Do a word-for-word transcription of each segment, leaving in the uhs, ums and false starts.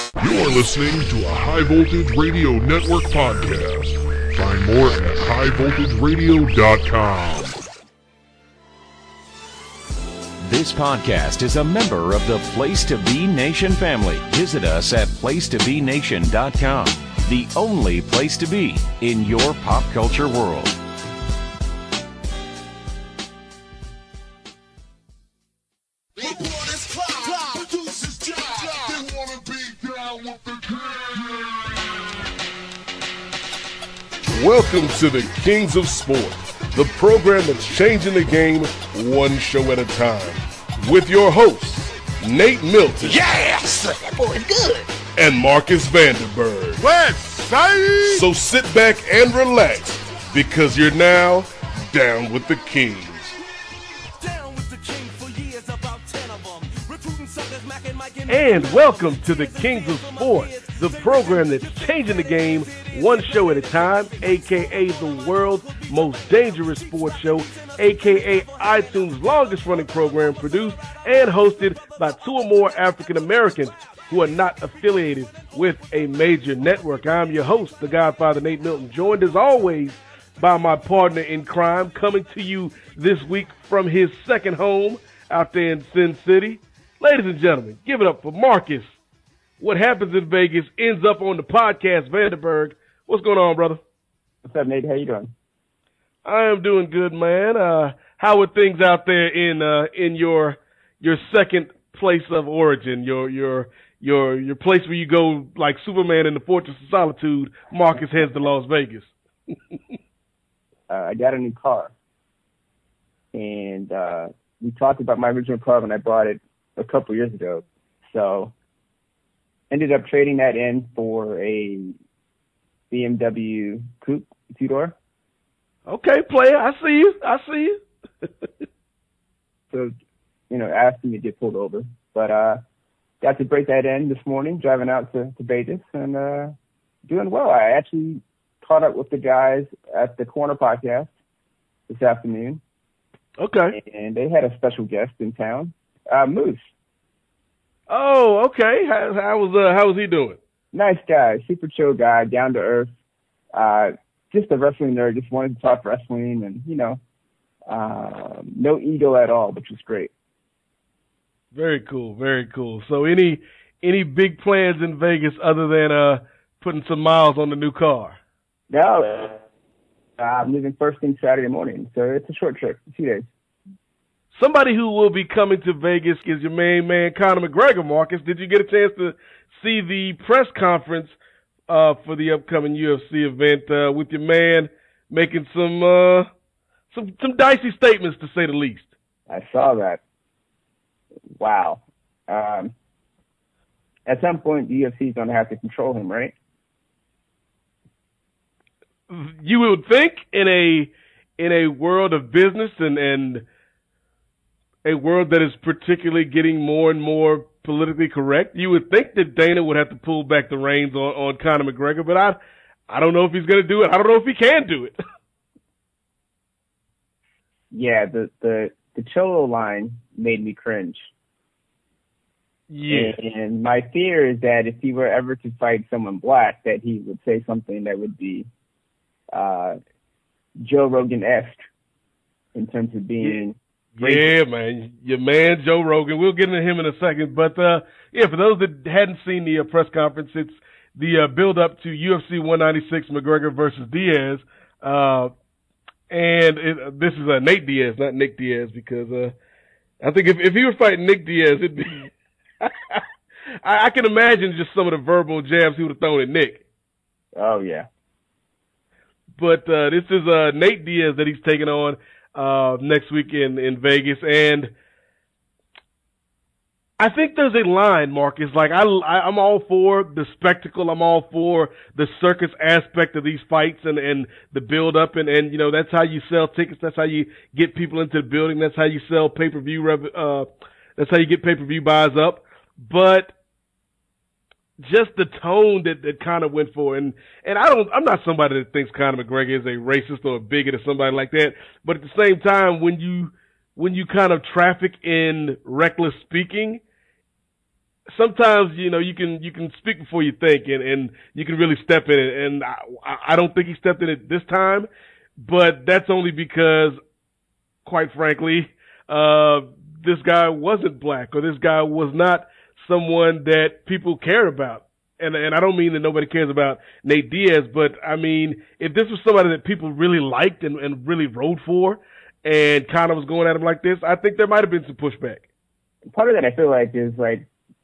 You're listening to a High Voltage Radio Network podcast. Find more at high voltage radio dot com. This podcast is a member of the Place to Be Nation family. Visit us at place to be nation dot com, the only place to be in your pop culture world. Welcome to the Kings of Sport, the program that's changing the game one show at a time. With your hosts, Nate Milton. Yes! That boy's good. And Marcus Vanderberg. West side! So sit back and relax, because you're now down with the Kings. And welcome to the Kings of Sport, the program that's changing the game one show at a time, a k a the world's most dangerous sports show, a k a iTunes' longest-running program, produced and hosted by two or more African Americans who are not affiliated with a major network. I'm your host, the Godfather Nate Milton, joined as always by my partner in crime, coming to you this week from his second home out there in Sin City. Ladies and gentlemen, give it up for Marcus. What happens in Vegas ends up on the podcast, Vanderberg. What's going on, brother? What's up, Nate? How you doing? I am doing good, man. Uh, how are things out there in uh, in your your second place of origin, your your your your place where you go like Superman in the Fortress of Solitude? Marcus heads to Las Vegas. uh, I got a new car, and uh, we talked about my original car when I bought it a couple years ago. So ended up trading that in for a B M W coupe two-door. Okay, player, I see you. I see you. So, you know, asking me to get pulled over. But uh, got to break that in this morning, driving out to, to Vegas, and uh, doing well. I actually caught up with the guys at the Corner Podcast this afternoon. Okay. And they had a special guest in town, uh, Moose. Oh, okay. How, how was uh, how was he doing? Nice guy, super chill guy, down to earth. Uh, just a wrestling nerd. Just wanted to talk wrestling, and you know, uh, no ego at all, which was great. Very cool, very cool. So, any any big plans in Vegas other than uh, putting some miles on the new car? No, uh, I'm leaving first thing Saturday morning, so it's a short trip, two days. Somebody who will be coming to Vegas is your main man, Conor McGregor. Marcus, did you get a chance to see the press conference uh, for the upcoming U F C event uh, with your man making some uh, some some dicey statements, to say the least? I saw that. Wow. Um, at some point, the U F C is going to have to control him, right? You would think in a in a world of business and and a world that is particularly getting more and more politically correct, you would think that Dana would have to pull back the reins on, on Conor McGregor, but I I don't know if he's going to do it. I don't know if he can do it. Yeah, the, the, the Cholo line made me cringe. Yeah. And, and my fear is that if he were ever to fight someone black, that he would say something that would be uh, Joe Rogan-esque in terms of being... Yeah. Yeah, man. Your man, Joe Rogan. We'll get into him in a second. But, uh, yeah, for those that hadn't seen the uh, press conference, it's the uh, build-up to U F C one ninety-six, McGregor versus Diaz. Uh, and it, this is uh, Nate Diaz, not Nick Diaz, because uh, I think if, if he were fighting Nick Diaz, it'd be I, I can imagine just some of the verbal jabs he would have thrown at Nick. Oh, yeah. But uh, this is uh, Nate Diaz that he's taking on Uh, next week in, in Vegas, and I think there's a line, Marcus. Like I, I, I'm all for the spectacle. I'm all for the circus aspect of these fights and, and the build up, and, and you know that's how you sell tickets. That's how you get people into the building. That's how you sell pay per view. Uh, that's how you get pay per view buys up. But just the tone that, that Conor went for. And, and I don't, I'm not somebody that thinks Conor McGregor is a racist or a bigot or somebody like that. But at the same time, when you, when you kind of traffic in reckless speaking, sometimes, you know, you can you can speak before you think, and, and you can really step in it. And I, I don't think he stepped in it this time, but that's only because, quite frankly, uh, this guy wasn't black, or this guy was not someone that people care about. And and I don't mean that nobody cares about Nate Diaz, but I mean, if this was somebody that people really liked and, and really rode for, and kind of was going at him like this, I think there might have been some pushback. Part of that I feel like is like,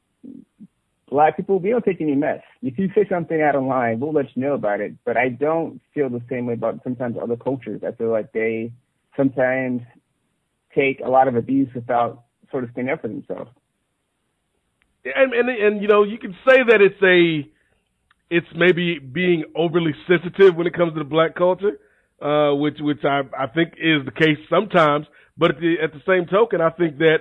black people, we don't take any mess. If you say something out of line, we'll let you know about it. But I don't feel the same way about sometimes other cultures. I feel like they sometimes take a lot of abuse without sort of standing up for themselves. And, and and you know, you can say that it's a, it's maybe being overly sensitive when it comes to the black culture, uh, which which I I think is the case sometimes. But at the, at the same token, I think that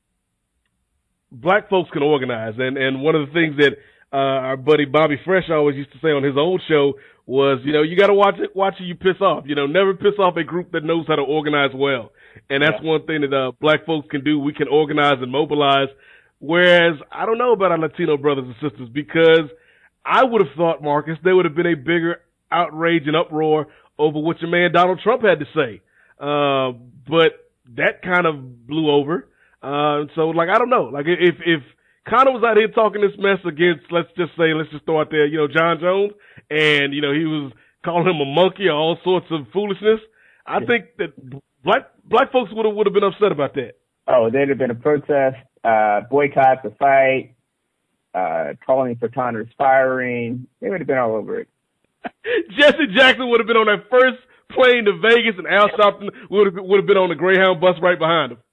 black folks can organize, and and one of the things that uh, our buddy Bobby Fresh always used to say on his old show was, you know, you got to watch it, watch who you piss off. You know, never piss off a group that knows how to organize well, and that's yeah. one thing that uh, black folks can do. We can organize and mobilize. Whereas I don't know about our Latino brothers and sisters, because I would have thought, Marcus, there would have been a bigger outrage and uproar over what your man Donald Trump had to say. Uh, but that kind of blew over. Uh, so like, I don't know, like if, if Conor was out here talking this mess against, let's just say, let's just throw out there, you know, John Jones, and, you know, he was calling him a monkey or all sorts of foolishness, I yeah. think that black, black folks would have, would have been upset about that. Oh, there'd have been a protest, uh, boycott the fight, uh, calling for Conor's firing. They would have been all over it. Jesse Jackson would have been on that first plane to Vegas, and Al Sharpton would have, would have been on the Greyhound bus right behind him.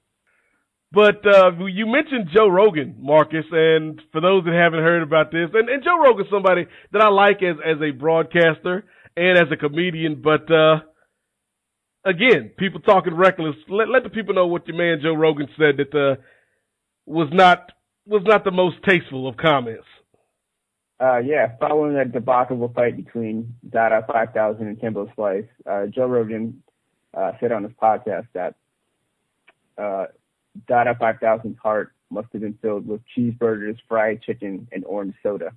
But uh, you mentioned Joe Rogan, Marcus, and for those that haven't heard about this, and, and Joe Rogan's somebody that I like as, as a broadcaster and as a comedian, but uh, again, people talking reckless. Let, let the people know what your man Joe Rogan said that uh, was not was not the most tasteful of comments. Uh, yeah, following that debacle fight between Dada five thousand and Kimbo Slice, uh, Joe Rogan uh, said on his podcast that uh, Dada five thousand's heart must have been filled with cheeseburgers, fried chicken, and orange soda.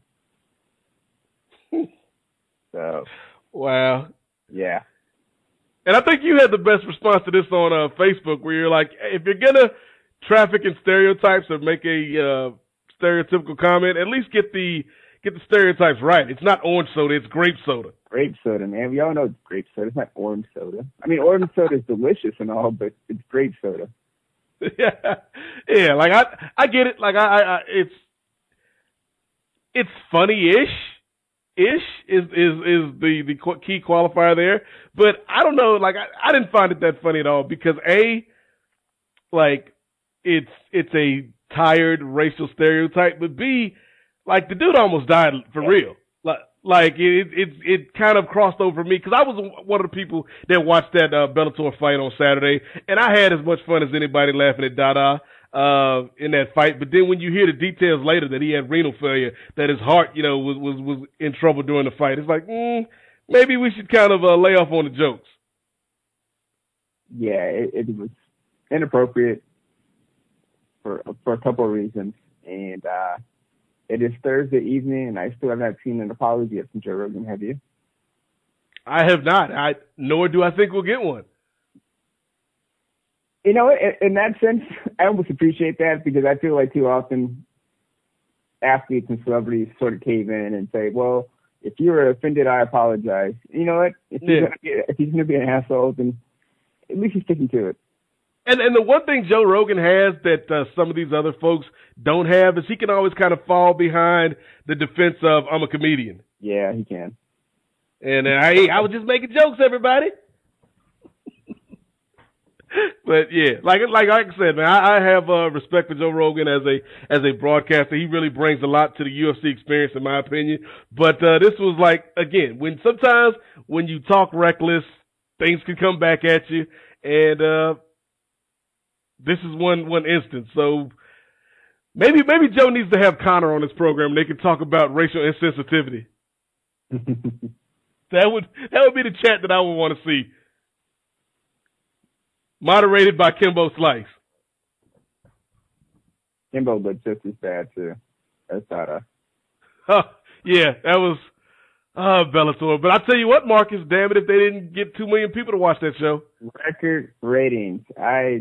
So, wow. Yeah. And I think you had the best response to this on uh, Facebook, where you're like, if you're gonna traffic in stereotypes or make a uh, stereotypical comment, at least get the get the stereotypes right. It's not orange soda; it's grape soda. Grape soda, man. We all know it's grape soda. It's not orange soda. I mean, orange soda is delicious and all, but it's grape soda. yeah, yeah. Like I, I get it. Like I, I, I it's it's funny-ish. Ish is is is the the key qualifier there, but I don't know. Like I, I didn't find it that funny at all because a, like, it's it's a tired racial stereotype, but b, like the dude almost died for real. Like like it it it kind of crossed over me because I was one of the people that watched that uh, Bellator fight on Saturday, and I had as much fun as anybody laughing at Dada uh in that fight. But then when you hear the details later that he had renal failure, that his heart, you know, was was was in trouble during the fight, it's like, mm, maybe we should kind of uh, lay off on the jokes. Yeah, it, it was inappropriate for for a couple of reasons, and uh it is Thursday evening, and I still have not seen an apology yet from Joe Rogan. Have you? I have not. I nor do I think we'll get one. You know, in, in that sense, I almost appreciate that because I feel like too often athletes and celebrities sort of cave in and say, well, if you were offended, I apologize. You know what? If he's yeah. going to be an asshole, then at least he's sticking to it. And and the one thing Joe Rogan has that uh, some of these other folks don't have is he can always kind of fall behind the defense of, I'm a comedian. Yeah, he can. And uh, I, I was just making jokes, everybody. But yeah, like like like I said, man, I, I have uh, respect for Joe Rogan as a as a broadcaster. He really brings a lot to the U F C experience, in my opinion. But uh, this was like, again, when sometimes when you talk reckless, things can come back at you, and uh, this is one one instance. So maybe maybe Joe needs to have Conor on his program, and they can talk about racial insensitivity. that would that would be the chat that I would want to see. Moderated by Kimbo Slice. Kimbo looked just as bad too as Sada. Huh, yeah, that was uh, Bellator. But I tell you what, Marcus, damn it, if they didn't get two million people to watch that show. Record ratings. I,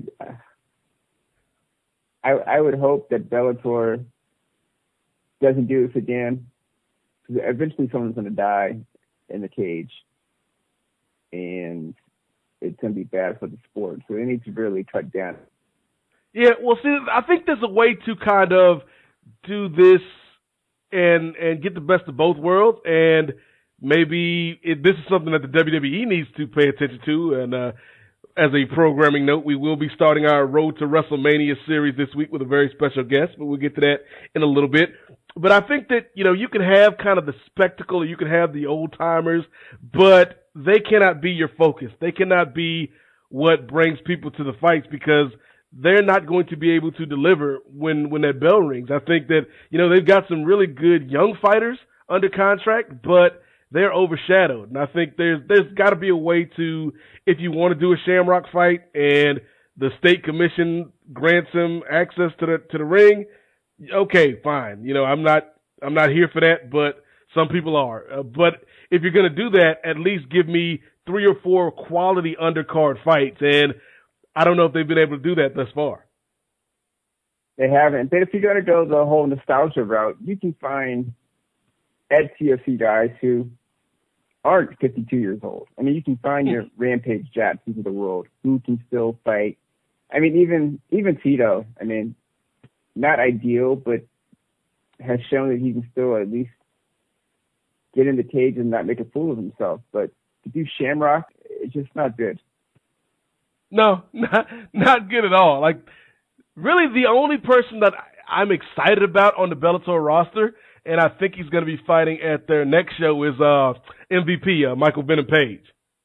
I, I would hope that Bellator doesn't do this again. Because eventually someone's going to die in the cage, and it's going to be bad for the sport. So they need to really cut down. Yeah, well, see, I think there's a way to kind of do this and and get the best of both worlds, and maybe it, this is something that the W W E needs to pay attention to. And uh, as a programming note, we will be starting our Road to WrestleMania series this week with a very special guest, but we'll get to that in a little bit. But I think that, you know, you can have kind of the spectacle, or you can have the old-timers, but they cannot be your focus. They cannot be what brings people to the fights, because they're not going to be able to deliver when, when that bell rings. I think that, you know, they've got some really good young fighters under contract, but they're overshadowed. And I think there's there's got to be a way to, if you want to do a Shamrock fight and the state commission grants him access to the to the ring, okay, fine. You know, I'm not I'm not here for that, but some people are. Uh, but if you're going to do that, at least give me three or four quality undercard fights. And I don't know if they've been able to do that thus far. They haven't. But if you're going to go the whole nostalgia route, you can find at T F C guys who aren't fifty-two years old. I mean, you can find your Rampage Jacksons of the world who can still fight. I mean, even even Tito, I mean, not ideal, but has shown that he can still at least get in the cage and not make a fool of himself. But to do Shamrock, it's just not good. No, not not good at all. Like, really, the only person that I'm excited about on the Bellator roster, and I think he's going to be fighting at their next show, is uh, M V P, uh, Michael Venom Page.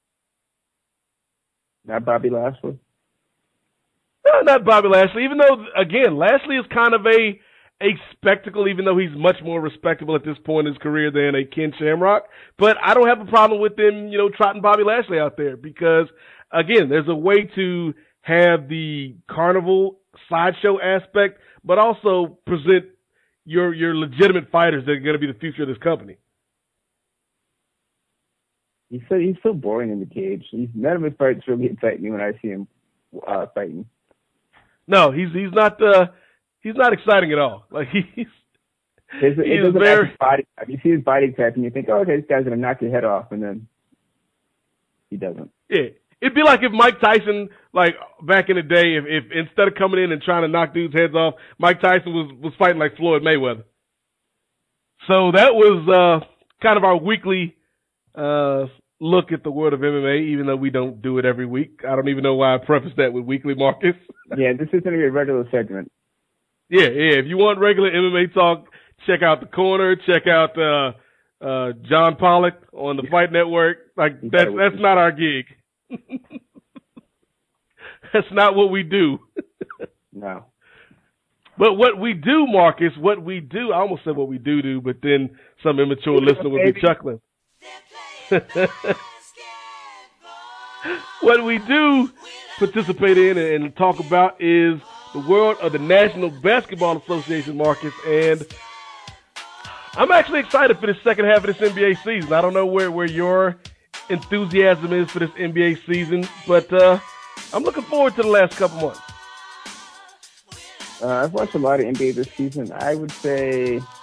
Not Bobby Lashley? No, not Bobby Lashley, even though, again, Lashley is kind of a a spectacle, even though he's much more respectable at this point in his career than a Ken Shamrock. But I don't have a problem with them, you know, trotting Bobby Lashley out there because, again, there's a way to have the carnival sideshow aspect, but also present your your legitimate fighters that are going to be the future of this company. He's so he's so boring in the cage. He's, none of his fights really excite me when I see him uh, fighting. No, he's he's not uh, he's not exciting at all. Like he's His, he it is very his body. You see his body type, and you think, oh, okay, this guy's gonna knock your head off, and then he doesn't. Yeah. It'd be like if Mike Tyson, like back in the day, if, if instead of coming in and trying to knock dudes' heads off, Mike Tyson was, was fighting like Floyd Mayweather. So that was uh, kind of our weekly uh, look at the world of M M A, even though we don't do it every week. I don't even know why I prefaced that with weekly, Marcus. Yeah, this is going to be a regular segment. Yeah, yeah. If you want regular M M A talk, check out The Corner. Check out uh, uh, John Pollock on the Fight Network. Like that's that's not our gig. That's not what we do. No. But what we do, Marcus, what we do, I almost said what we do do, but then some immature listener would be chuckling. What we do participate in and talk about is the world of the National Basketball Association, Marcus, and I'm actually excited for the second half of this N B A season. I don't know where, where your enthusiasm is for this N B A season, but uh, I'm looking forward to the last couple months. Uh, I've watched a lot of N B A this season. I would say, I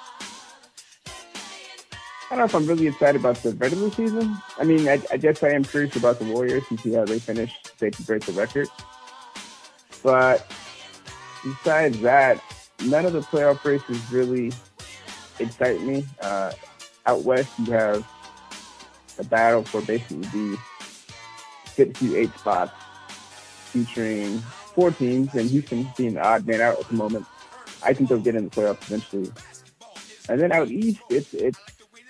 don't know if I'm really excited about the regular season. I mean, I, I guess I am curious about the Warriors and see how they finish, if they can break the record. But besides that, none of the playoff races really excite me. Uh, out west, you have a battle for basically the fifth through eight spots, featuring four teams, and Houston being the odd man out at the moment. I think they'll get in the playoffs eventually. And then out east, it's it's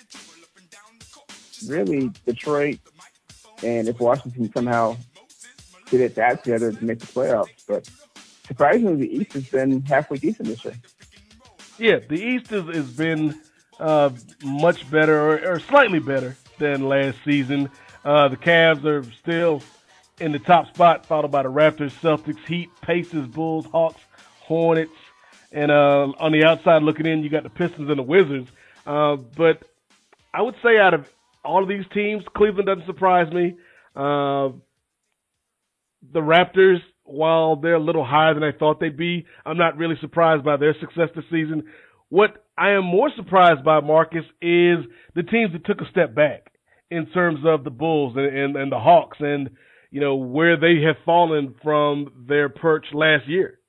really Detroit, and if Washington somehow get it that together to make the playoffs. But surprisingly, the East has been halfway decent this year. Yeah, the East has, has been uh, much better, or, or slightly better than last season. Uh, the Cavs are still in the top spot, followed by the Raptors, Celtics, Heat, Pacers, Bulls, Hawks, Hornets, and uh, on the outside looking in, you got the Pistons and the Wizards. Uh, but I would say out of all of these teams, Cleveland doesn't surprise me. Uh, the Raptors, while they're a little higher than I thought they'd be, I'm not really surprised by their success this season. What I am more surprised by, Marcus, is the teams that took a step back in terms of the Bulls and, and, and the Hawks and, you know, where they have fallen from their perch last year.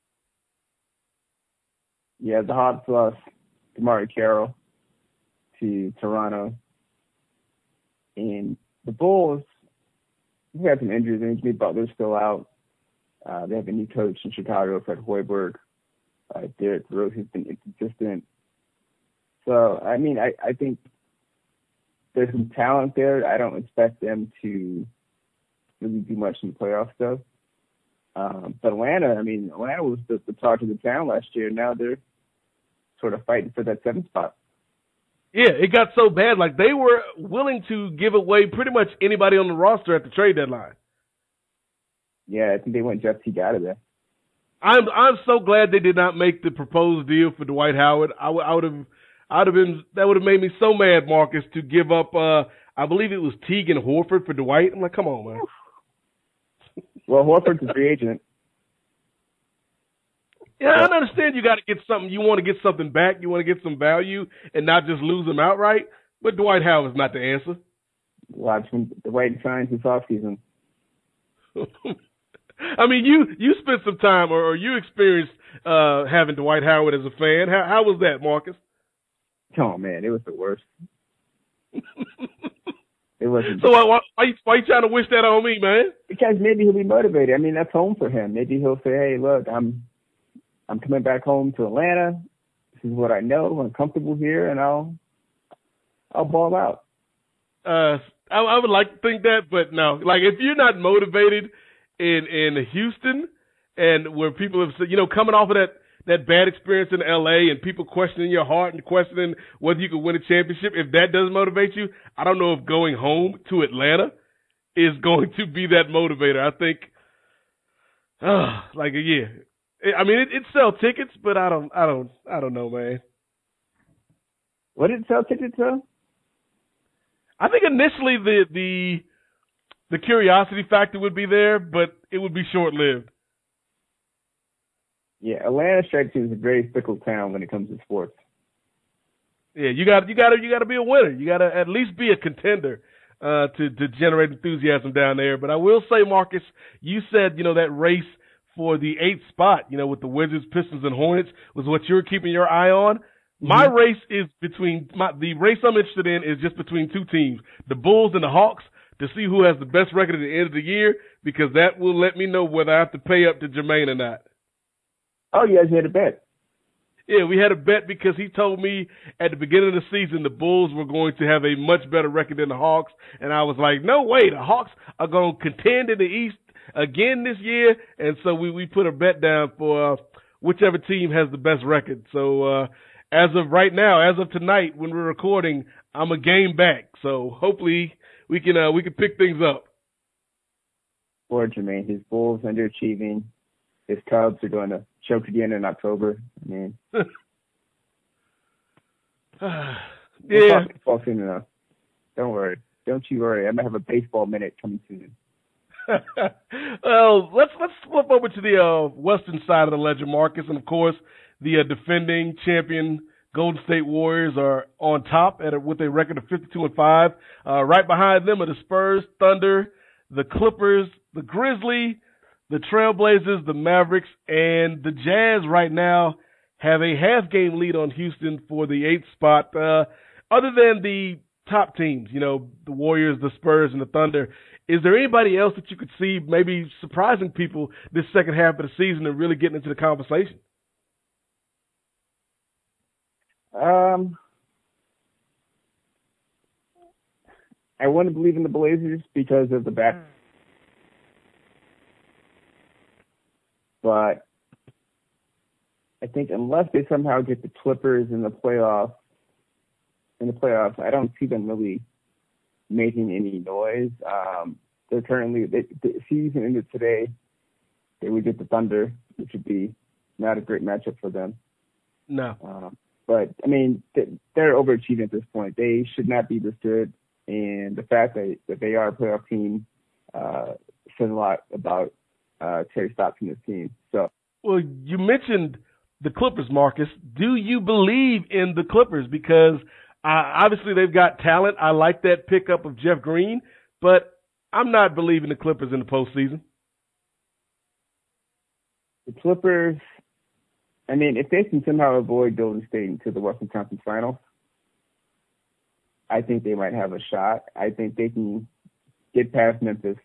Yeah, the Hawks lost DeMar Carroll to Toronto. And the Bulls, we had some injuries. I mean, Jimmy Butler's still out. Uh, they have a new coach in Chicago, Fred Hoiberg. Uh, Derrick Rose has been inconsistent. So, I mean, I, I think there's some talent there. I don't expect them to really do much in the playoff stuff. Um, but Atlanta, I mean, Atlanta was the, the talk of the town last year. Now they're sort of fighting for that seventh spot. Yeah, it got so bad. Like, they were willing to give away pretty much anybody on the roster at the trade deadline. Yeah, I think they went Jeff Teague out of there. I'm I'm so glad they did not make the proposed deal for Dwight Howard. I would I would have I'd have been that would have made me so mad, Marcus, to give up. Uh, I believe it was Teague and Horford for Dwight. I'm like, come on, man. Well, Horford's a free agent. Yeah, I understand you got to get something. You want to get something back. You want to get some value and not just lose them outright. But Dwight Howard's not the answer. Watch when Dwight signs his offseason. I mean, you you spent some time or, or you experienced uh, having Dwight Howard as a fan. How, how was that, Marcus? Oh, man, it was the worst. It wasn't. So why, why, why, you, why you trying to wish that on me, man? Because maybe he'll be motivated. I mean, that's home for him. Maybe he'll say, hey, look, I'm I'm coming back home to Atlanta. This is what I know. I'm comfortable here, and I'll I'll ball out. Uh, I, I would like to think that, but no. Like, if you're not motivated in in Houston, and where people have said, you know, coming off of that that bad experience in L A and people questioning your heart and questioning whether you could win a championship, if that doesn't motivate you, I don't know if going home to Atlanta is going to be that motivator. I think, uh, like, yeah. I mean, it, it sell tickets, but I don't, I don't, I don't know, man. What did it sell tickets to? I think initially the the the curiosity factor would be there, but it would be short lived. Yeah, Atlanta strikes me as a very fickle town when it comes to sports. Yeah, you got you got to you got to be a winner. You got to at least be a contender uh, to to generate enthusiasm down there. But I will say, Marcus, you said you know that race for the eighth spot, you know, with the Wizards, Pistons, and Hornets was what you were keeping your eye on. Mm-hmm. My race is between my, the race I'm interested in is just between two teams, the Bulls and the Hawks, to see who has the best record at the end of the year, because that will let me know whether I have to pay up to Jermaine or not. Oh, you guys had a bet. Yeah, we had a bet because he told me at the beginning of the season the Bulls were going to have a much better record than the Hawks, and I was like, no way, the Hawks are going to contend in the East again this year, and so we, we put a bet down for uh, whichever team has the best record. So uh, as of right now, as of tonight when we're recording, I'm a game back. So hopefully we can uh, we can pick things up. Poor Jermaine, his Bulls underachieving. His Cubs are going to choke again in October. I mean, yeah. We'll talk baseball soon enough. Don't worry. Don't you worry. I might have a baseball minute coming soon. Well, let's let's flip over to the uh, western side of the ledger, Marcus, and of course the uh, defending champion Golden State Warriors are on top at a, with a record of fifty-two and five. Uh, right behind them are the Spurs, Thunder, the Clippers, the Grizzlies, the Trailblazers, the Mavericks, and the Jazz. Right now have a half game lead on Houston for the eighth spot. Uh, other than the top teams, you know, the Warriors, the Spurs, and the Thunder, is there anybody else that you could see maybe surprising people this second half of the season and really getting into the conversation? Um, I want to believe in the Blazers because of the back. But I think unless they somehow get the Clippers in the playoffs, in the playoffs, I don't see them really making any noise. Um, they're currently, they, the season ended today. They would get the Thunder, which would be not a great matchup for them. No. Uh, but, I mean, they're overachieving at this point. They should not be this good. And the fact that, that they are a playoff team uh, says a lot about uh, Terry Stotts and his team. So, well, you mentioned the Clippers, Marcus. Do you believe in the Clippers? Because uh, obviously they've got talent. I like that pickup of Jeff Green, but I'm not believing the Clippers in the postseason. The Clippers, I mean, if they can somehow avoid Golden State into the Western Conference Finals, I think they might have a shot. I think they can get past Memphis.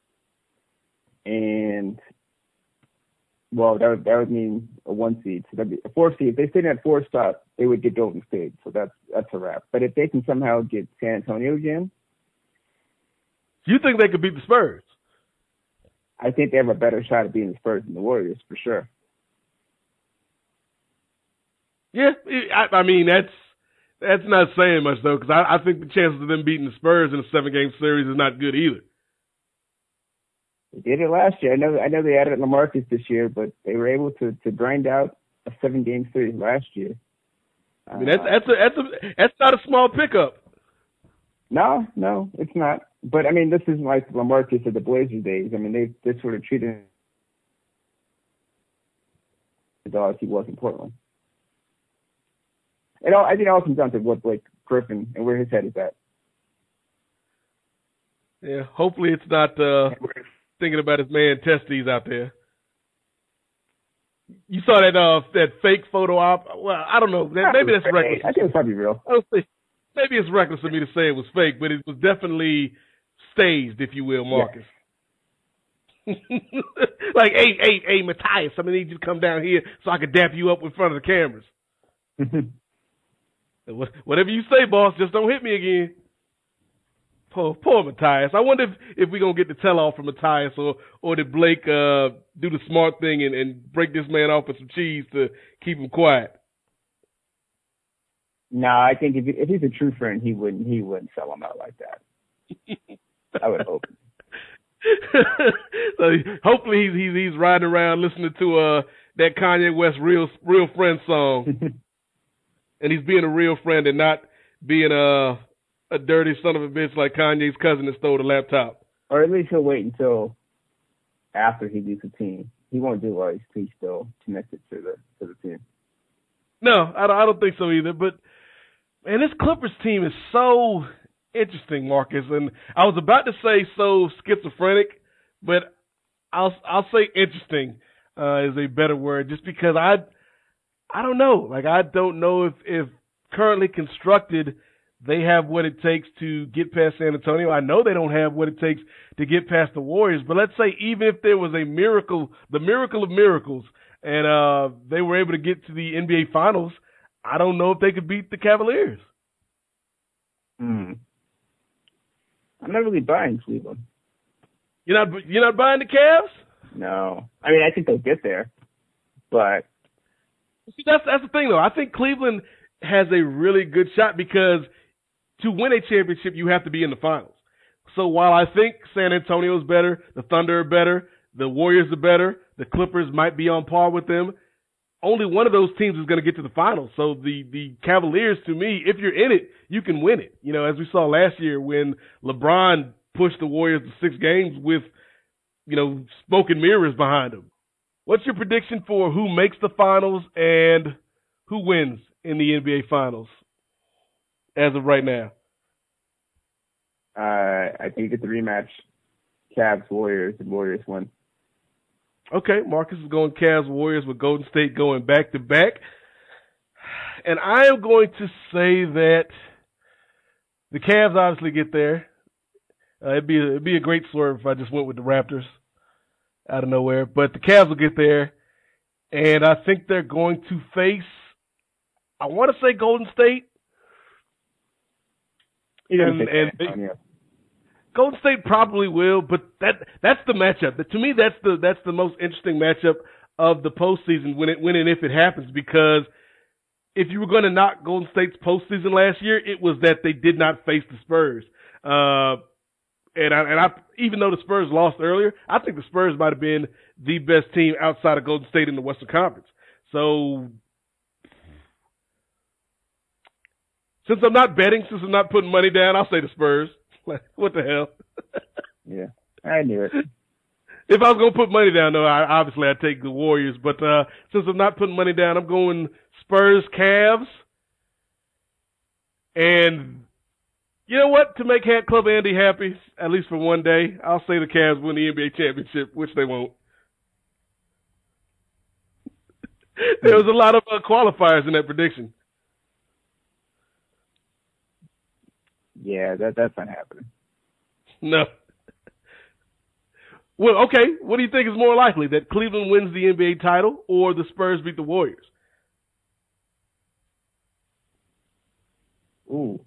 And, well, that would, that would mean a one seed. So that'd be a four seed. If they stayed in that four spot, they would get Golden State. So that's that's a wrap. But if they can somehow get San Antonio again. You think they could beat the Spurs? I think they have a better shot at beating the Spurs than the Warriors, for sure. Yeah, I, I mean, that's that's not saying much, though, because I, I think the chances of them beating the Spurs in a seven-game series is not good either. They did it last year. I know I know they added LaMarcus this year, but they were able to, to grind out a seven-game series last year. I mean, that's, that's, a, that's, a, that's not a small pickup. No, no, it's not. But, I mean, this is like LaMarcus of the Blazers days. I mean, they they sort of treated the dog he was in Portland. It all, I think it all comes down to what Blake Griffin and where his head is at. Yeah, hopefully it's not uh, thinking about his man testes out there. You saw that uh, that fake photo op. Well, I don't know. Maybe that's reckless. I think it's probably real. I don't think, maybe it's reckless of me to say it was fake, but it was definitely staged, if you will, Marcus. Yeah. Like, hey, hey, hey, Matthias, I need you to come down here so I can dap you up in front of the cameras. Whatever you say, boss, just don't hit me again. Poor, poor Matthias. I wonder if, if we're going to get the tell-off from Matthias, or, or did Blake uh, do the smart thing and, and break this man off with some cheese to keep him quiet? No, I think if, if he's a true friend, he wouldn't he wouldn't sell him out like that. I would hope. So hopefully he's, he's he's riding around listening to uh that Kanye West real real friend song, and he's being a real friend and not being a a dirty son of a bitch like Kanye's cousin that stole the laptop. Or at least he'll wait until after he leaves the team. He won't do it while he's still connected to the to the team. No, I don't, I don't think so either. But man, this Clippers team is so interesting, Marcus. And I was about to say so schizophrenic, but I'll I'll say interesting uh, is a better word, just because I I don't know. Like, I don't know if if currently constructed they have what it takes to get past San Antonio. I know they don't have what it takes to get past the Warriors. But let's say even if there was a miracle, the miracle of miracles, and uh, they were able to get to the N B A Finals, I don't know if they could beat the Cavaliers. Hmm. I'm not really buying Cleveland. You're not you're not buying the Cavs? No. I mean, I think they'll get there, but see, that's that's the thing though. I think Cleveland has a really good shot, because to win a championship, you have to be in the finals. So while I think San Antonio is better, the Thunder are better, the Warriors are better, the Clippers might be on par with them, only one of those teams is going to get to the finals. So the, the Cavaliers, to me, if you're in it, you can win it. You know, as we saw last year when LeBron pushed the Warriors to six games with, you know, smoke and mirrors behind them. What's your prediction for who makes the finals and who wins in the N B A Finals as of right now? Uh, I think it's a rematch. Cavs, Warriors, and Warriors win. Okay, Marcus is going Cavs, Warriors, with Golden State going back to back. And I am going to say that the Cavs obviously get there. Uh, it'd be a, it'd be a great swerve if I just went with the Raptors out of nowhere. But the Cavs will get there, and I think they're going to face, I want to say Golden State. And, and they, Golden State probably will, but that that's the matchup. To me, that's the that's the most interesting matchup of the postseason when it when and if it happens. Because if you were going to knock Golden State's postseason last year, it was that they did not face the Spurs. Uh, and I, and I even though the Spurs lost earlier, I think the Spurs might have been the best team outside of Golden State in the Western Conference. So since I'm not betting, since I'm not putting money down, I'll say the Spurs. Like, what the hell? Yeah, I knew it. If I was going to put money down, though, I, obviously I'd take the Warriors. But uh, since I'm not putting money down, I'm going Spurs, Cavs. And you know what? To make Hat Club Andy happy, at least for one day, I'll say the Cavs win the N B A championship, which they won't. There was a lot of uh, qualifiers in that prediction. Yeah, that that's not happening. No. Well, okay. What do you think is more likely, that Cleveland wins the N B A title or the Spurs beat the Warriors? Ooh.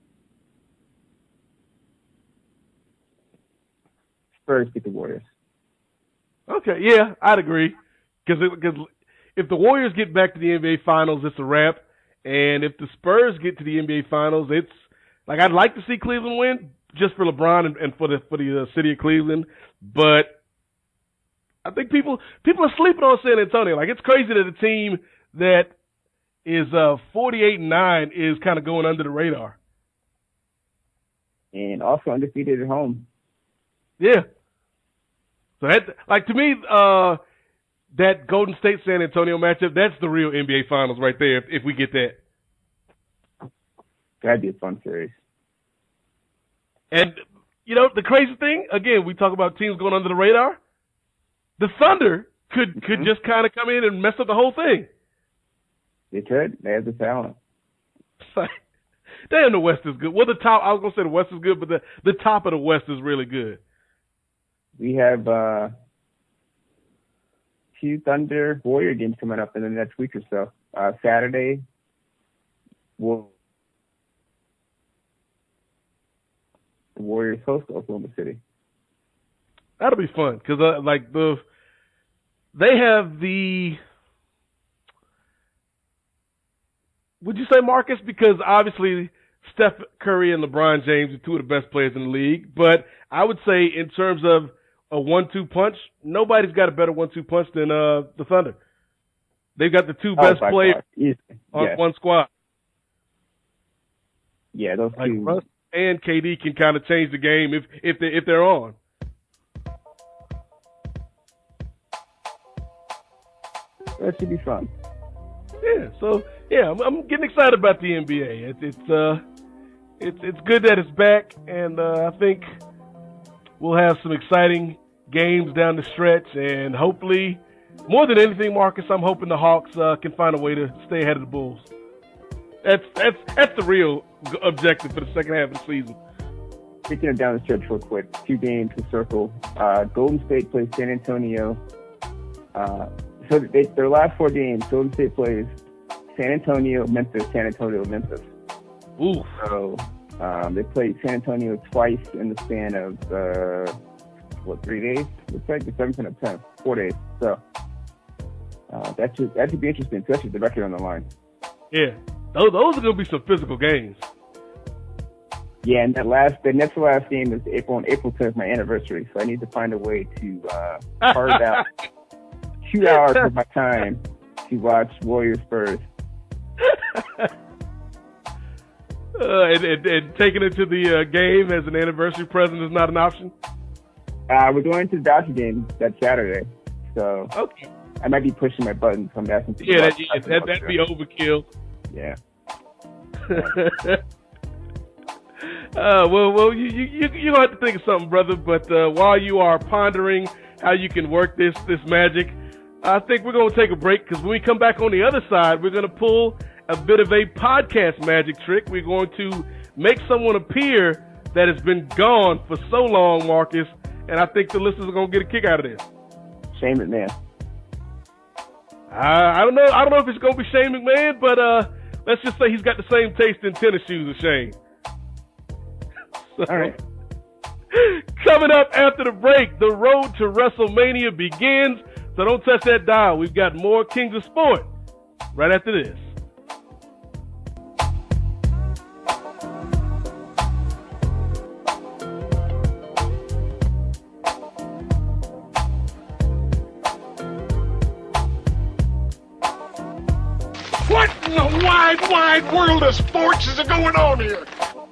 Spurs beat the Warriors. Okay, yeah, I'd agree. Because if the Warriors get back to the N B A Finals, it's a wrap. And if the Spurs get to the N B A Finals, it's like, I'd like to see Cleveland win just for LeBron and, and for the for the uh, city of Cleveland. But I think people people are sleeping on San Antonio. Like, it's crazy that a team that is uh, forty-eight and nine is kind of going under the radar. And also undefeated at home. Yeah. So that, like, to me, uh, that Golden State San Antonio matchup, that's the real N B A Finals right there. If, if we get that, that'd be a fun series. And you know, the crazy thing, again, we talk about teams going under the radar. The Thunder could mm-hmm. could just kind of come in and mess up the whole thing. They could. They have the talent. Damn, the West is good. Well, the top, I was going to say the West is good, but the, the top of the West is really good. We have uh, two Thunder Warrior games coming up in the next week or so. Uh, Saturday, we'll, the Warriors host Oklahoma City. That'll be fun because, uh, like, the they have the. Would you say, Marcus? Because obviously Steph Curry and LeBron James are two of the best players in the league. But I would say in terms of a one two punch, nobody's got a better one two punch than uh, the Thunder. They've got the two best oh, players on yeah. one squad. Yeah, those like two. Russ and K D can kind of change the game if if they if they're on. That should be fun. Yeah, so yeah, I'm, I'm getting excited about the N B A. It, it's uh, it's it's good that it's back, and uh, I think we'll have some exciting games down the stretch, and hopefully, more than anything, Marcus, I'm hoping the Hawks uh, can find a way to stay ahead of the Bulls. That's that's that's the real objective for the second half of the season. Taking it down the stretch real quick, two games to circle. Uh, Golden State plays San Antonio. Uh, so they, their last four games, Golden State plays San Antonio, Memphis, San Antonio, Memphis. Ooh. So um, they played San Antonio twice in the span of, uh, what, three days? Looks like the seventh and the tenth, four days. So uh, that should that should be interesting, especially with the record on the line. Yeah, those those are gonna be some physical games. Yeah, and that last, the next last game is April, and April tenth is my anniversary, so I need to find a way to uh, carve out two hours of my time to watch Warriors Spurs. uh, and, and, and taking it to the uh, game as an anniversary present is not an option? Uh, we're going to the Dodger game that Saturday, so okay. I might be pushing my buttons. I'm asking yeah, that, yeah that, that'd be overkill. Yeah. Uh, well, well, you you you gonna have to think of something, brother. But uh, while you are pondering how you can work this this magic, I think we're gonna take a break because when we come back on the other side, we're gonna pull a bit of a podcast magic trick. We're going to make someone appear that has been gone for so long, Marcus, and I think the listeners are gonna get a kick out of this. Shane McMahon. I, I don't know. I don't know if it's gonna be Shane McMahon, but uh, let's just say he's got the same taste in tennis shoes as Shane. So, all right. Coming up after the break, the road to WrestleMania begins. So don't touch that dial. We've got more Kings of Sport right after this. What in the wide, wide wide world of sports is going on here?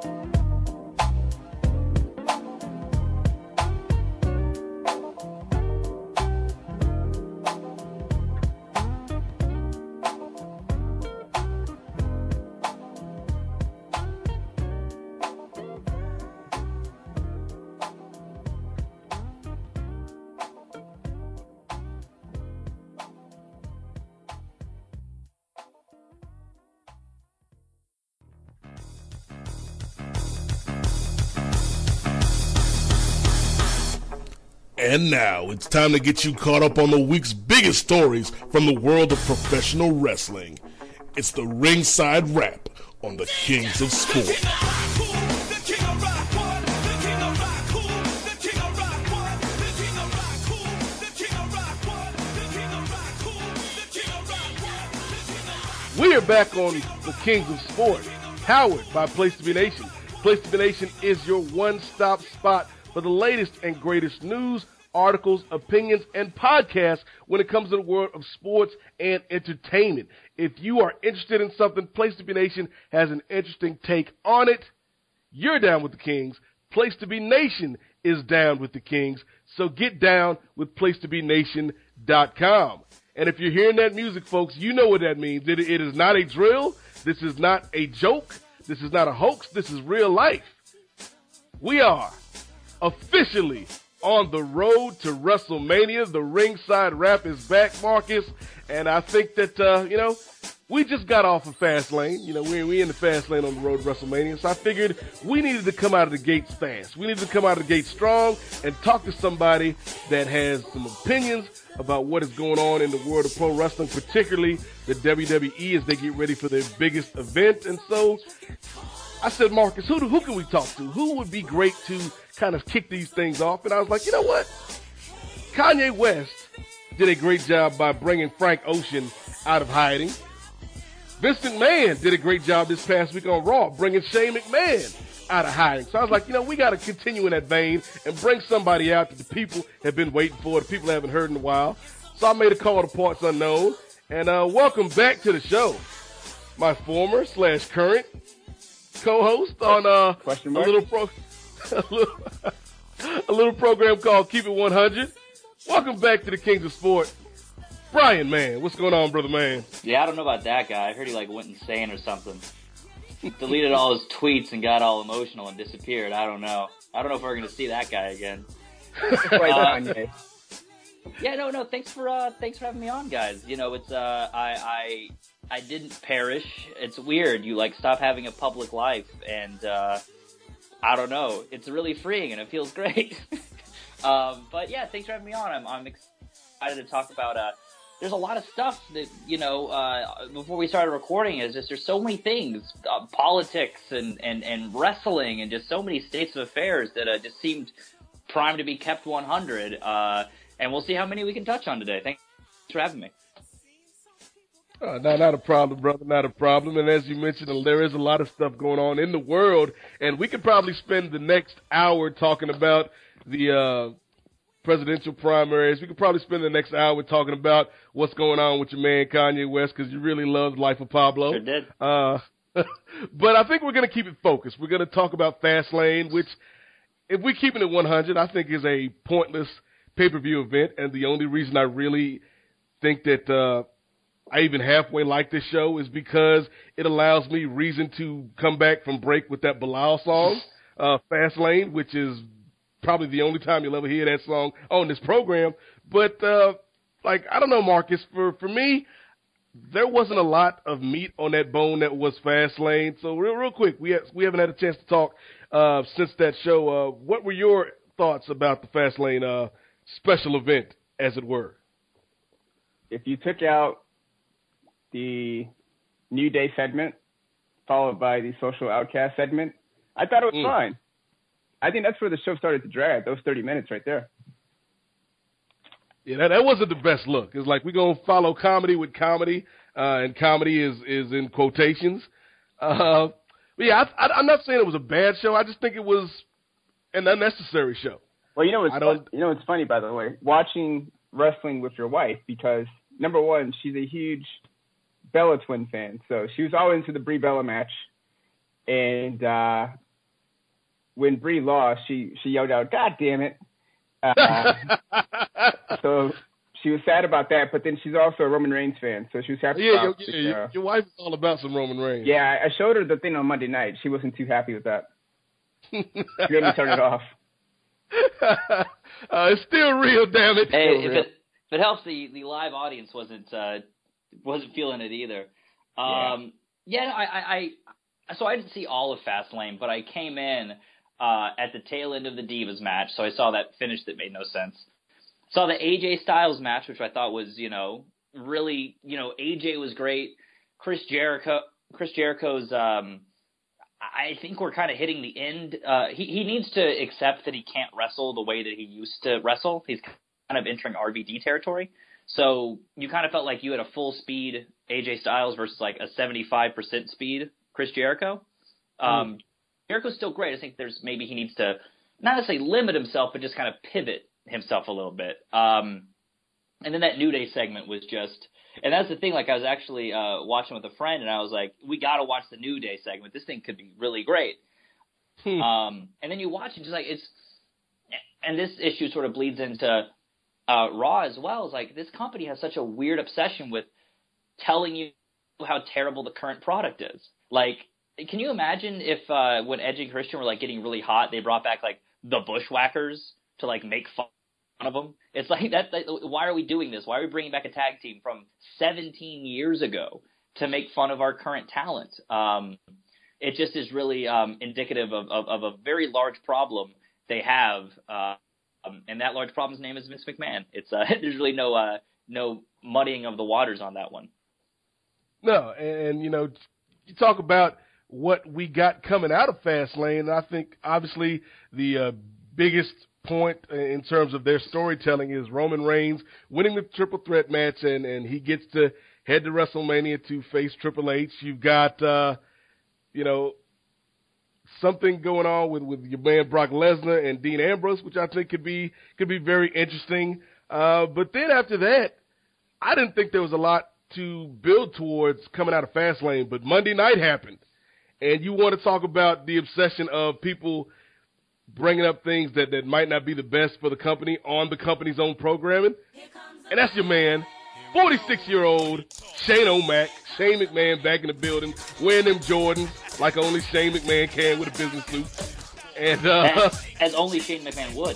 And now it's time to get you caught up on the week's biggest stories from the world of professional wrestling. It's the Ringside Wrap on the Kings of Sport. We are back on the Kings of Sport, powered by Place to Be Nation. Place to Be Nation is your one-stop spot for the latest and greatest news, articles, opinions, and podcasts when it comes to the world of sports and entertainment. If you are interested in something, Place to Be Nation has an interesting take on it. You're down with the Kings. Place to Be Nation is down with the Kings. So get down with place to be nation dot com. And if you're hearing that music, folks, you know what that means. It, it is not a drill. This is not a joke. This is not a hoax. This is real life. We are officially on the road to WrestleMania. The Ringside Wrap is back, Marcus, and I think that, uh, you know, we just got off of Fastlane. You know, we're we in the Fastlane on the road to WrestleMania, so I figured we needed to come out of the gates fast. We needed to come out of the gates strong and talk to somebody that has some opinions about what is going on in the world of pro wrestling, particularly the W W E as they get ready for their biggest event. And so I said, Marcus, who, do, who can we talk to? Who would be great to kind of kick these things off? And I was like, you know what? Kanye West did a great job by bringing Frank Ocean out of hiding. Vince McMahon did a great job this past week on Raw, bringing Shane McMahon out of hiding. So I was like, you know, we got to continue in that vein and bring somebody out that the people have been waiting for, the people haven't heard in a while. So I made a call to Parts Unknown. And uh, welcome back to the show, my former slash current co-host on uh, a little pro, a little, a little program called Keep It one hundred. Welcome back to the Kings of Sport, Brian, man. What's going on, brother, man? Yeah, I don't know about that guy. I heard he like went insane or something. Deleted all his tweets and got all emotional and disappeared. I don't know. I don't know if we're gonna see that guy again. uh, yeah, no, no. Thanks for uh, thanks for having me on, guys. You know, it's uh, I I. I didn't perish. It's weird. You like stop having a public life, and uh, I don't know. It's really freeing, and it feels great. um, but yeah, thanks for having me on. I'm I'm excited to talk about. Uh, there's a lot of stuff that you know. Uh, before we started recording, is just there's so many things, uh, politics and, and and wrestling, and just so many states of affairs that uh, just seemed primed to be kept one hundred. Uh, and we'll see how many we can touch on today. Thanks for having me. Uh, not, not a problem, brother, not a problem. And as you mentioned, there is a lot of stuff going on in the world, and we could probably spend the next hour talking about the uh, presidential primaries. We could probably spend the next hour talking about what's going on with your man Kanye West, because you really love Life of Pablo. Sure did. Uh, but I think we're going to keep it focused. We're going to talk about Fastlane, which, if we're keeping it one hundred, I think is a pointless pay-per-view event, and the only reason I really think that uh, I even halfway like this show is because it allows me reason to come back from break with that Bilal song, uh, Fastlane, which is probably the only time you'll ever hear that song on this program. But, uh, like, I don't know, Marcus, for, for me, there wasn't a lot of meat on that bone that was Fastlane. So real, real quick, we, ha- we haven't had a chance to talk, uh, since that show. Uh, what were your thoughts about the Fastlane, uh, special event, as it were? If you took out the New Day segment, followed by the Social Outcast segment, I thought it was mm. fine. I think that's where the show started to drag, those thirty minutes right there. Yeah, that, that wasn't the best look. It's like we're going to follow comedy with comedy, uh, and comedy is, is in quotations. Uh, but yeah, I, I, I'm not saying it was a bad show. I just think it was an unnecessary show. Well, you know what's, fun, you know what's funny, by the way? Watching wrestling with your wife, because, number one, she's a huge Bella Twin fan, so she was all into the Brie Bella match. And uh, when Brie lost, she she yelled out, "God damn it!" Uh, so she was sad about that, but then she's also a Roman Reigns fan, so she was happy. Yeah, about your, the, your, uh, your wife is all about some Roman Reigns. Yeah, I, I showed her the thing on Monday night. She wasn't too happy with that. She made me turn it off. uh, it's still real, damn it. Hey, Still if real. it if it helps, the, the live audience wasn't uh, wasn't feeling it either. Um, yeah, yeah I, I, I so I didn't see all of Fastlane, but I came in uh, at the tail end of the Divas match, so I saw that finish that made no sense. Saw the A J Styles match, which I thought was, you know, really, you know, A J was great. Chris Jericho, Chris Jericho's. Um, I think we're kind of hitting the end. Uh, he, he needs to accept that he can't wrestle the way that he used to wrestle. He's kind of entering R V D territory. So you kind of felt like you had a full speed A J Styles versus like a seventy-five percent speed Chris Jericho. Um, mm. Jericho's still great. I think there's maybe he needs to not necessarily limit himself, but just kind of pivot himself a little bit. Um, and then that New Day segment was just, and that's the thing, like I was actually uh, watching with a friend and I was like, we got to watch the New Day segment. This thing could be really great. Hmm. Um, and then you watch it, just like it's, and this issue sort of bleeds into uh, Raw as well. Is like this company has such a weird obsession with telling you how terrible the current product is. Like, can you imagine if uh, when Edge and Christian were like getting really hot, they brought back like the Bushwhackers to like make fun of them? It's like that, that. Why are we doing this? Why are we bringing back a tag team from seventeen years ago to make fun of our current talent? Um, it just is really um, indicative of, of, of a very large problem they have, uh, um, and that large problem's name is Vince McMahon. It's uh, there's really no uh, no muddying of the waters on that one. No, and you know, you talk about what we got coming out of Fastlane. I think obviously the uh, biggest point in terms of their storytelling is Roman Reigns winning the triple threat match, and, and he gets to head to WrestleMania to face Triple H. You've got, uh, you know, something going on with, with your man Brock Lesnar and Dean Ambrose, which I think could be could be very interesting. Uh, but then after that, I didn't think there was a lot to build towards coming out of Fastlane, but Monday night happened. And you want to talk about the obsession of people bringing up things that, that might not be the best for the company on the company's own programming. And that's your man, forty-six-year-old Shane O'Mac, Shane McMahon back in the building, wearing them Jordans like only Shane McMahon can with a business suit. And uh, as, as only Shane McMahon would.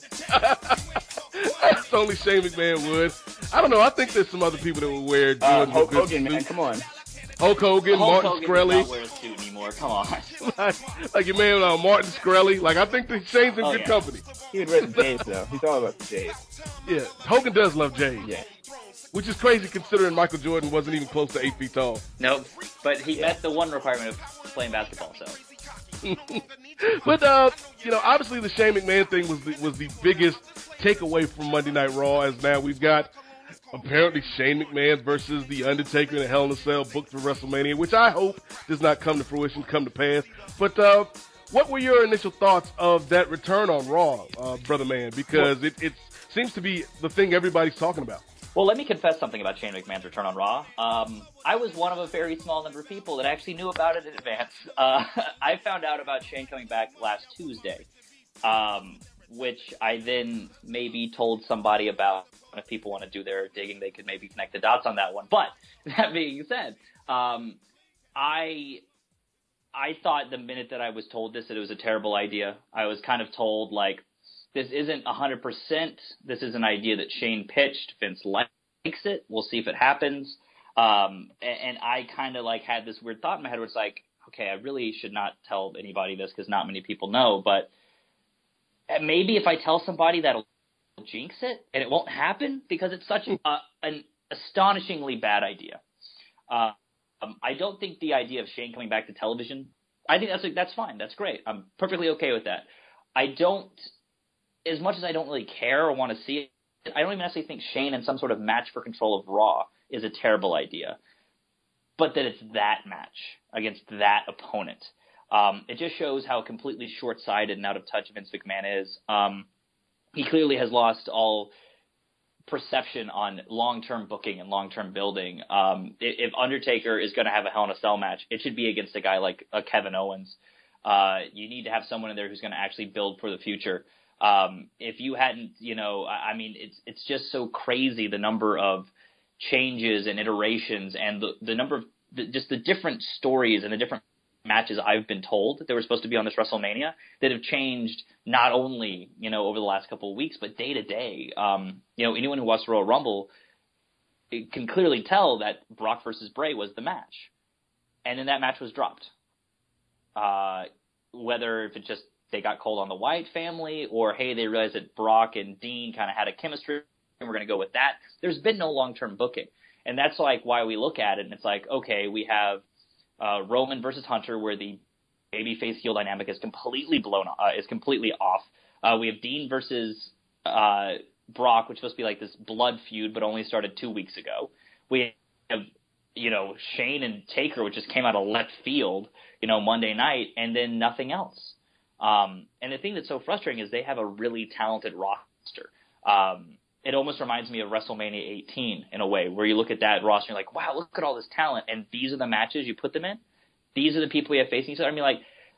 As only Shane McMahon would. I don't know. I think there's some other people that would wear Jordans. Uh, Hulk with Hogan, man, come on. Hulk Hogan, Hulk Martin Hogan Shkreli. does not wear a suit anymore. Come on. like, like your man uh, Martin Shkreli. Like, I think that Shane's in oh, good yeah. company. He would wear the J's, though. He's all about the J's. Yeah, Hogan does love J's. Yeah. Which is crazy considering Michael Jordan wasn't even close to eight feet tall. Nope. But he yeah. met the one requirement of playing basketball, so. But, uh, you know, obviously the Shane McMahon thing was the, was the biggest takeaway from Monday Night Raw, as now we've got apparently Shane McMahon versus The Undertaker in a Hell in a Cell booked for WrestleMania, which I hope does not come to fruition, come to pass. But uh, what were your initial thoughts of that return on Raw, uh, Brother Man? Because it, it seems to be the thing everybody's talking about. Well, let me confess something about Shane McMahon's return on Raw. Um, I was one of a very small number of people that actually knew about it in advance. Uh, I found out about Shane coming back last Tuesday, um, which I then maybe told somebody about. If people want to do their digging, they could maybe connect the dots on that one. But that being said, um, I I thought the minute that I was told this that it was a terrible idea. I was kind of told, like, this isn't one hundred percent. This is an idea that Shane pitched. Vince likes it. We'll see if it happens. Um, and, and I kind of, like, had this weird thought in my head where it's like, okay, I really should not tell anybody this because not many people know. But maybe if I tell somebody that'll jinx it and it won't happen because it's such a, an astonishingly bad idea. Uh, um, I don't think the idea of Shane coming back to television, I think that's that's fine. That's great. I'm perfectly okay with that. I don't, as much as I don't really care or want to see it, I don't even necessarily think Shane in some sort of match for control of Raw is a terrible idea. But that it's that match against that opponent. Um, it just shows how completely short-sighted and out of touch Vince McMahon is. Um, He clearly has lost all perception on long-term booking and long-term building. Um, if Undertaker is going to have a Hell in a Cell match, it should be against a guy like uh, Kevin Owens. Uh, you need to have someone in there who's going to actually build for the future. Um, if you hadn't, you know, I mean, it's it's just so crazy, the number of changes and iterations and the, the number of the, just the different stories and the different matches I've been told that were supposed to be on this WrestleMania that have changed not only, you know, over the last couple of weeks, but day to day. Um, you know, anyone who watched Royal Rumble can clearly tell that Brock versus Bray was the match. And then that match was dropped. Uh, whether if it just, they got cold on the Wyatt family, or, hey, they realized that Brock and Dean kind of had a chemistry and we're going to go with that. There's been no long-term booking. And that's like why we look at it and it's like, okay, we have Uh, Roman versus Hunter, where the babyface heel dynamic is completely blown, uh, is completely off. Uh, we have Dean versus uh, Brock, which is supposed to be like this blood feud, but only started two weeks ago. We have, you know, Shane and Taker, which just came out of left field, you know, Monday night, and then nothing else. Um, and the thing that's so frustrating is they have a really talented roster. Um, it almost reminds me of WrestleMania eighteen in a way, where you look at that roster and you're like, wow, look at all this talent, and these are the matches you put them in? These are the people we have facing each other? I mean, like,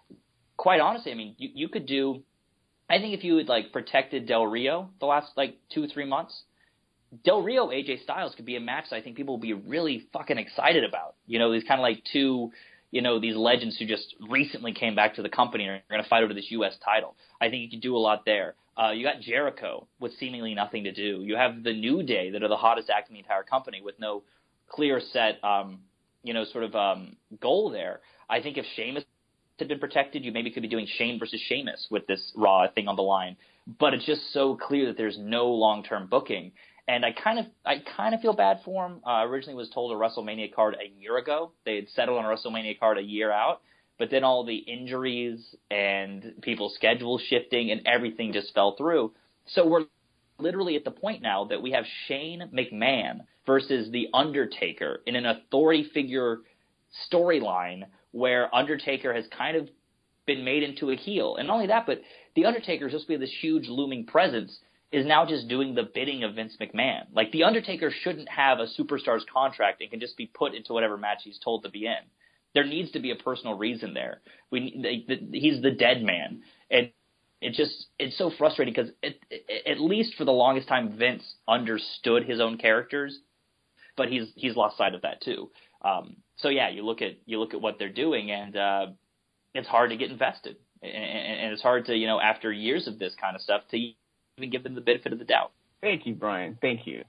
quite honestly, I mean, you, you could do – I think if you had, like, protected Del Rio the last, like, two, three months, Del Rio, A J Styles could be a match that I think people will be really fucking excited about. You know, these kind of like two – you know, these legends who just recently came back to the company and are going to fight over this U S title. I think you could do a lot there. Uh, you got Jericho with seemingly nothing to do. You have the New Day that are the hottest act in the entire company with no clear set, um, you know, sort of um, goal there. I think if Sheamus had been protected, you maybe could be doing Shane versus Sheamus with this Raw thing on the line. But it's just so clear that there's no long-term booking. And I kind of I kind of feel bad for him. I uh, originally was told a WrestleMania card a year ago. They had settled on a WrestleMania card a year out. But then all the injuries and people's schedule shifting and everything just fell through. So we're literally at the point now that we have Shane McMahon versus The Undertaker in an authority figure storyline where Undertaker has kind of been made into a heel. And not only that, but The Undertaker is supposed to be this huge looming presence, is now just doing the bidding of Vince McMahon. Like, The Undertaker shouldn't have a superstar's contract and can just be put into whatever match he's told to be in. There needs to be a personal reason there. We, the, the, he's the dead man. And it just, it's so frustrating because it, it, at least for the longest time, Vince understood his own characters, but he's, he's lost sight of that too. Um, so yeah, you look at, you look at what they're doing and, uh, it's hard to get invested. And, and it's hard to, you know, after years of this kind of stuff, to even give them the benefit of the doubt. Thank you, Brian. Thank you.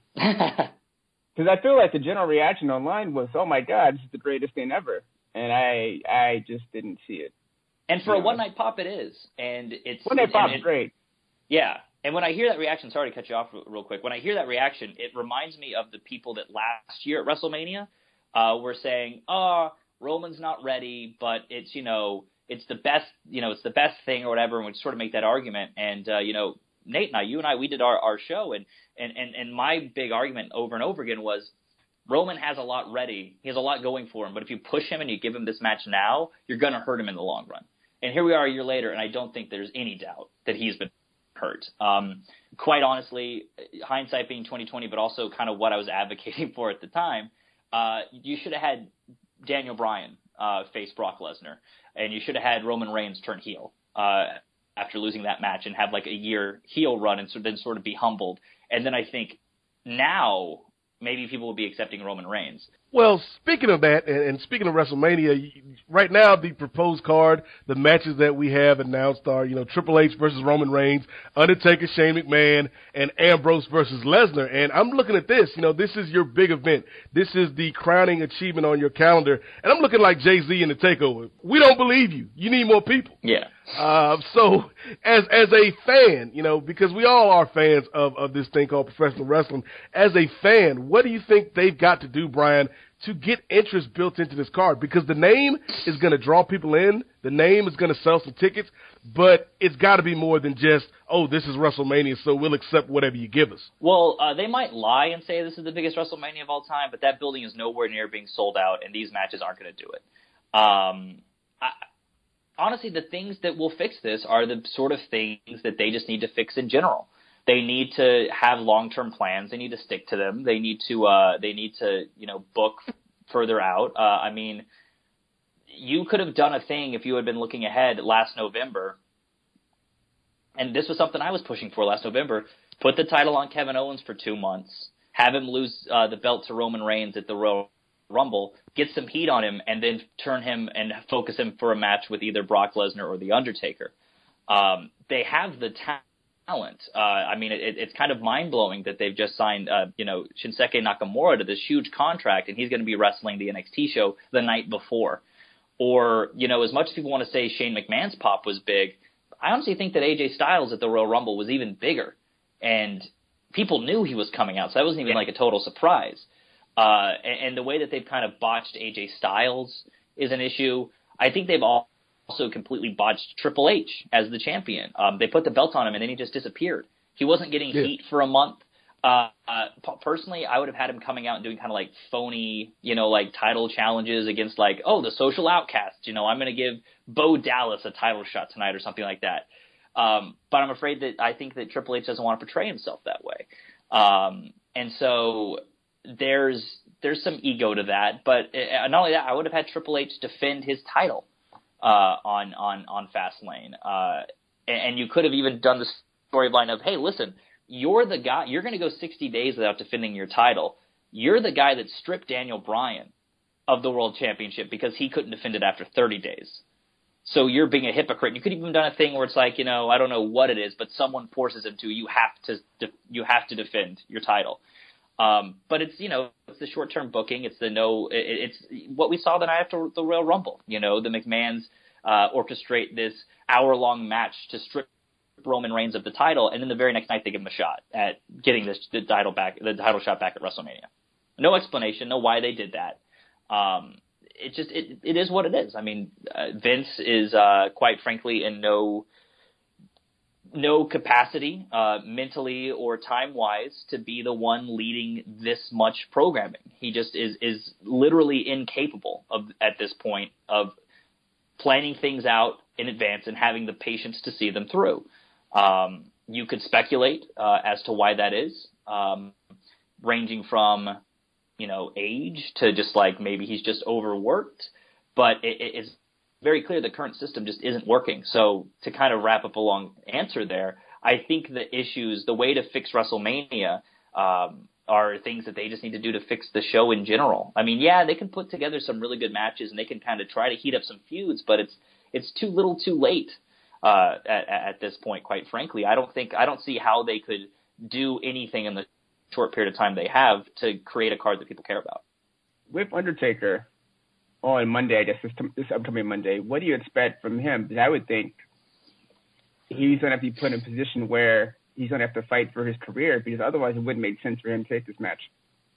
Because I feel like the general reaction online was, oh my God, this is the greatest thing ever. And I I just didn't see it. And for you a know. one-night pop, it is. And it's One-night pop is is great. Yeah. And when I hear that reaction, sorry to cut you off real quick. When I hear that reaction, it reminds me of the people that last year at WrestleMania uh, were saying, oh, Roman's not ready, but it's, you know, it's the best, you know, it's the best thing or whatever, and would sort of make that argument. And, uh, you know, Nate and I, you and I, we did our, our show, and, and, and, and my big argument over and over again was Roman has a lot ready. He has a lot going for him, but if you push him and you give him this match now, you're going to hurt him in the long run. And here we are a year later, and I don't think there's any doubt that he's been hurt. Um, quite honestly, hindsight being twenty twenty, but also kind of what I was advocating for at the time, uh, you should have had Daniel Bryan uh, face Brock Lesnar, and you should have had Roman Reigns turn heel uh, after losing that match and have like a year heel run and so then sort of be humbled. And then I think now maybe people will be accepting Roman Reigns. Well, speaking of that, and, and speaking of WrestleMania, right now the proposed card, the matches that we have announced are, you know, Triple H versus Roman Reigns, Undertaker, Shane McMahon, and Ambrose versus Lesnar. And I'm looking at this, you know, this is your big event. This is the crowning achievement on your calendar. And I'm looking like Jay-Z in the TakeOver. We don't believe you. You need more people. Yeah. Uh, so as, as a fan, you know, because we all are fans of, of this thing called professional wrestling, as a fan, what do you think they've got to do, Brian, to get interest built into this card? Because the name is going to draw people in. The name is going to sell some tickets, but it's got to be more than just, oh, this is WrestleMania, so we'll accept whatever you give us. Well, uh, they might lie and say this is the biggest WrestleMania of all time, but that building is nowhere near being sold out, and these matches aren't going to do it. Um, I, honestly, the things that will fix this are the sort of things that they just need to fix in general. They need to have long-term plans. They need to stick to them. They need to, uh, they need to, you know, book further out. Uh, I mean, you could have done a thing if you had been looking ahead last November. And this was something I was pushing for last November. Put the title on Kevin Owens for two months. Have him lose uh, the belt to Roman Reigns at the Royal Rumble. Get some heat on him, and then turn him and focus him for a match with either Brock Lesnar or The Undertaker. Um, they have the talent. Talent. Uh, I mean, it, it's kind of mind-blowing that they've just signed, uh, you know, Shinsuke Nakamura to this huge contract, and he's going to be wrestling the N X T show the night before. Or, you know, as much as people want to say Shane McMahon's pop was big, I honestly think that A J Styles at the Royal Rumble was even bigger. And people knew he was coming out, so that wasn't even like a total surprise. Uh, and, and the way that they've kind of botched A J Styles is an issue. I think they've all also completely botched Triple H as the champion. Um, they put the belt on him, and then he just disappeared. He wasn't getting yeah. heat for a month. Uh, uh, personally, I would have had him coming out and doing kind of like phony, you know, like title challenges against like, oh, the social outcasts. You know, I'm going to give Bo Dallas a title shot tonight or something like that. Um, but I'm afraid that I think that Triple H doesn't want to portray himself that way. Um, and so there's there's some ego to that. But uh, not only that, I would have had Triple H defend his title Uh, on, on, on Fastlane. Uh, and, and you could have even done the storyline of, hey, listen, you're the guy, you're going to go sixty days without defending your title. You're the guy that stripped Daniel Bryan of the world championship because he couldn't defend it after thirty days. So you're being a hypocrite. You could have even done a thing where it's like, you know, I don't know what it is, but someone forces him to, you have to, de- you have to defend your title. Um, but it's, you know, it's the short-term booking. It's the no, it, it's what we saw the night after the Royal Rumble. You know, the McMahons uh, orchestrate this hour-long match to strip Roman Reigns of the title, and then the very next night they give him a shot at getting this the title back, the title shot back at WrestleMania. No explanation, no why they did that. Um, it just it it is what it is. I mean, uh, Vince is uh, quite frankly in no. no capacity, uh, mentally or time-wise, to be the one leading this much programming. He just is, is literally incapable of, at this point, of planning things out in advance and having the patience to see them through. Um, you could speculate uh, as to why that is, um, ranging from, you know, age to just like maybe he's just overworked, but it, it's very clear the current system just isn't working. So to kind of wrap up a long answer there, I think the issues, the way to fix WrestleMania um, are things that they just need to do to fix the show in general. I mean, yeah, they can put together some really good matches and they can kind of try to heat up some feuds, but it's it's too little too late uh, at, at this point, quite frankly. I don't think I don't see how they could do anything in the short period of time they have to create a card that people care about. With Undertaker on Monday, I guess this, this upcoming Monday, what do you expect from him? Because I would think he's going to have to be put in a position where he's going to have to fight for his career, because otherwise it wouldn't make sense for him to take this match.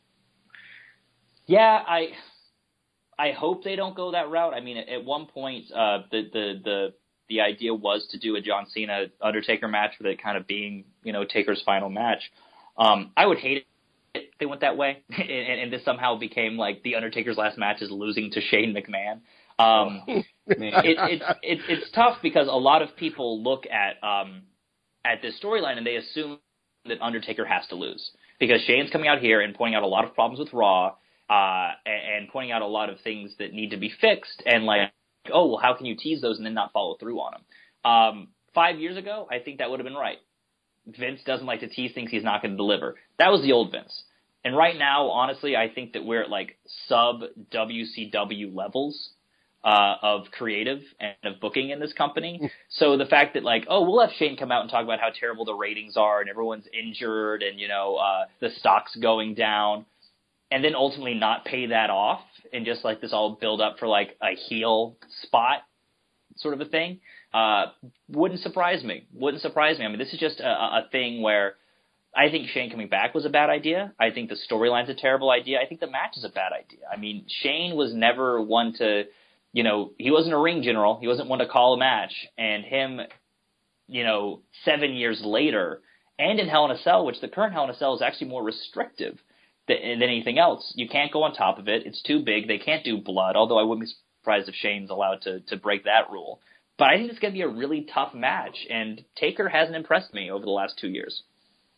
Yeah, I I hope they don't go that route. I mean, at, at one point, uh, the, the the the idea was to do a John Cena Undertaker match, with it kind of being, you know, Taker's final match. Um, I would hate it if they went that way, and, and this somehow became like the Undertaker's last match is losing to Shane McMahon. Um, it, it, it, it's tough because a lot of people look at um, at this storyline and they assume that Undertaker has to lose because Shane's coming out here and pointing out a lot of problems with Raw uh, and, and pointing out a lot of things that need to be fixed, and like, oh, well, how can you tease those and then not follow through on them? Um, five years ago, I think that would have been right. Vince doesn't like to tease things he's not going to deliver. That was the old Vince. And right now, honestly, I think that we're at like sub W C W levels uh, of creative and of booking in this company. So the fact that like, oh, we'll have Shane come out and talk about how terrible the ratings are and everyone's injured and, you know, uh, the stock's going down, and then ultimately not pay that off and just like this all build up for like a heel spot sort of a thing, uh, wouldn't surprise me. Wouldn't surprise me. I mean, this is just a, a thing where I think Shane coming back was a bad idea. I think the storyline's a terrible idea. I think the match is a bad idea. I mean, Shane was never one to, you know, he wasn't a ring general. He wasn't one to call a match. And him, you know, seven years later, and in Hell in a Cell, which the current Hell in a Cell is actually more restrictive than, than anything else. You can't go on top of it. It's too big. They can't do blood, although I wouldn't be surprised if Shane's allowed to, to break that rule. But I think it's going to be a really tough match, and Taker hasn't impressed me over the last two years.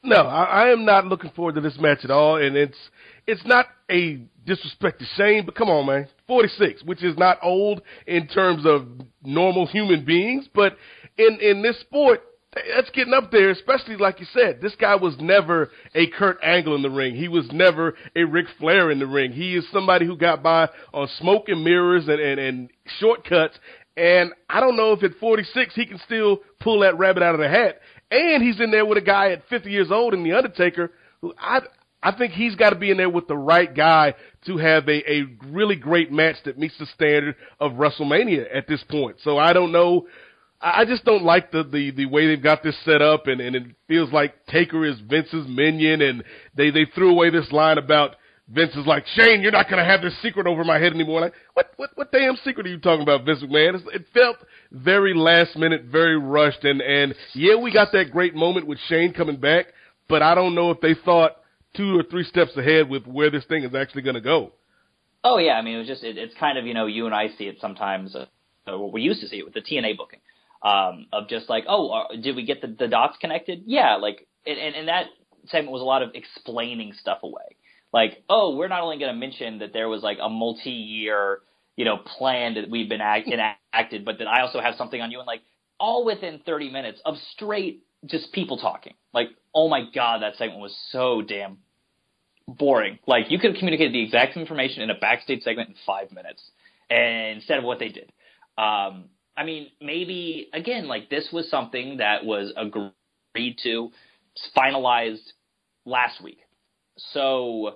No, I, I am not looking forward to this match at all, and it's it's not a disrespect to Shane, but come on, man, forty-six, which is not old in terms of normal human beings, but in, in this sport, that's getting up there, especially like you said. This guy was never a Kurt Angle in the ring. He was never a Ric Flair in the ring. He is somebody who got by on smoke and mirrors and, and, and shortcuts, and I don't know if at forty-six he can still pull that rabbit out of the hat. And he's in there with a guy at fifty years old in The Undertaker, who I I think he's got to be in there with the right guy to have a, a really great match that meets the standard of WrestleMania at this point. So I don't know. I just don't like the, the, the way they've got this set up, and, and it feels like Taker is Vince's minion, and they, they threw away this line about Vince is like, Shane, you're not going to have this secret over my head anymore. Like, what, what, what damn secret are you talking about, Vince McMahon? It's, it felt very last minute, very rushed, and, and yeah, we got that great moment with Shane coming back, but I don't know if they thought two or three steps ahead with where this thing is actually going to go. Oh yeah, I mean, it was just, it, it's kind of, you know, you and I see it sometimes, uh, what we used to see it with the T N A booking, um, of just like, oh, uh, did we get the, the dots connected? Yeah, like, and, and, and that segment was a lot of explaining stuff away. Like, oh, we're not only going to mention that there was like a multi-year, you know, plan that we've been act- enacted, but that I also have something on you, and like all within thirty minutes of straight just people talking. Like, oh my God, that segment was so damn boring. Like, you could have communicated the exact information in a backstage segment in five minutes, and instead of what they did. Um, I mean, maybe again, like this was something that was agreed to, finalized last week. So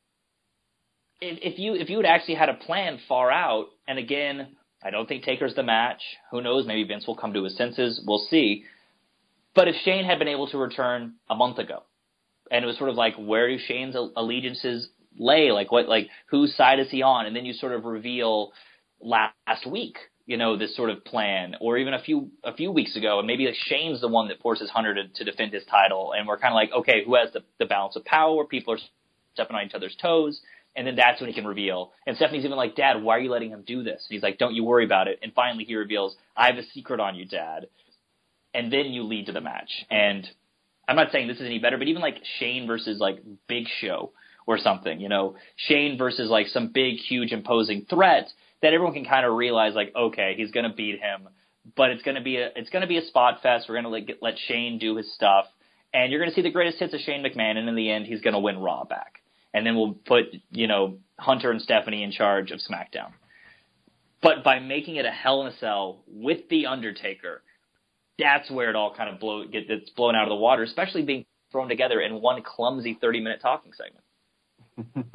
if, if you if you had actually had a plan far out, and again, I don't think Taker's the match. Who knows? Maybe Vince will come to his senses. We'll see. But if Shane had been able to return a month ago, and it was sort of like, where do Shane's allegiances lay? Like what? Like whose side is he on? And then you sort of reveal last week, you know, this sort of plan, or even a few a few weeks ago, and maybe like Shane's the one that forces Hunter to, to defend his title, and we're kind of like, okay, who has the, the balance of power? People are stepping on each other's toes, and then that's when he can reveal. And Stephanie's even like, Dad, why are you letting him do this? And he's like, don't you worry about it. And finally he reveals, I have a secret on you, Dad. And then you lead to the match. And I'm not saying this is any better, but even like Shane versus like Big Show or something, you know, Shane versus like some big, huge, imposing threat that everyone can kind of realize, like, okay, he's going to beat him, but it's going to be a it's going to be a spot fest. We're going to like, let Shane do his stuff, and you're going to see the greatest hits of Shane McMahon, and in the end, he's going to win Raw back, and then we'll put, you know, Hunter and Stephanie in charge of SmackDown. But by making it a Hell in a Cell with the Undertaker, that's where it all kind of blow get it's blown out of the water, especially being thrown together in one clumsy thirty-minute talking segment.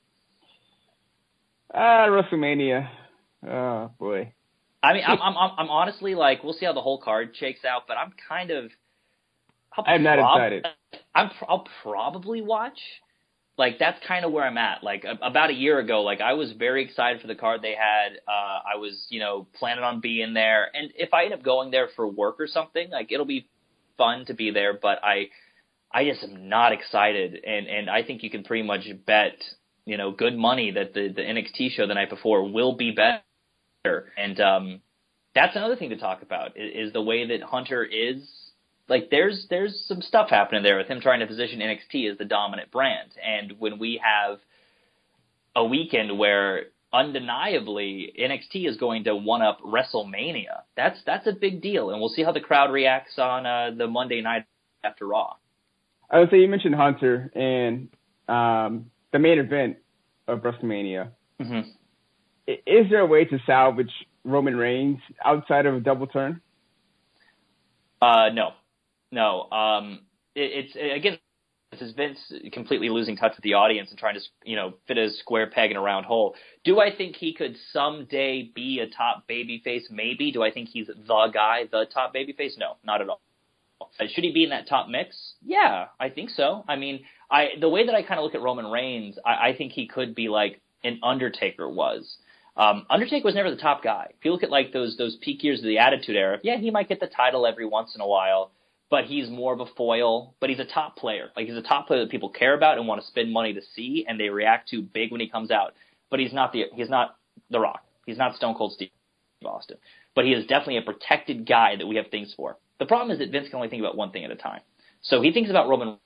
Ah, WrestleMania. Oh boy. I mean, I'm, I'm, I'm honestly like, we'll see how the whole card shakes out, but I'm kind of. I'll I'm not prob- excited. I'm. I'll probably watch. Like that's kind of where I'm at. Like a, about a year ago, like I was very excited for the card they had. Uh, I was, you know, planning on being there, and if I end up going there for work or something, like it'll be fun to be there. But I, I just am not excited, and and I think you can pretty much bet, you know, good money that the, the N X T show the night before will be better. And um, that's another thing to talk about is, is the way that Hunter is. Like, there's there's some stuff happening there with him trying to position N X T as the dominant brand. And when we have a weekend where undeniably N X T is going to one-up WrestleMania, that's that's a big deal. And we'll see how the crowd reacts on uh, the Monday night after Raw. I would say you mentioned Hunter and um, the main event of WrestleMania. Mm-hmm. Is there a way to salvage Roman Reigns outside of a double turn? Uh, no, no. Um, it, it's again, this is Vince completely losing touch with the audience and trying to, you know, fit a square peg in a round hole. Do I think he could someday be a top babyface? Maybe. Do I think he's the guy, the top babyface? No, not at all. Should he be in that top mix? Yeah, I think so. I mean, I the way that I kind of look at Roman Reigns, I, I think he could be like an Undertaker was. Um, Undertaker was never the top guy. If you look at like those those peak years of the Attitude Era, yeah, he might get the title every once in a while, but he's more of a foil. But he's a top player. Like he's a top player that people care about and want to spend money to see, and they react to big when he comes out. But he's not the he's not The Rock. He's not Stone Cold Steve Austin. But he is definitely a protected guy that we have things for. The problem is that Vince can only think about one thing at a time. So he thinks about Roman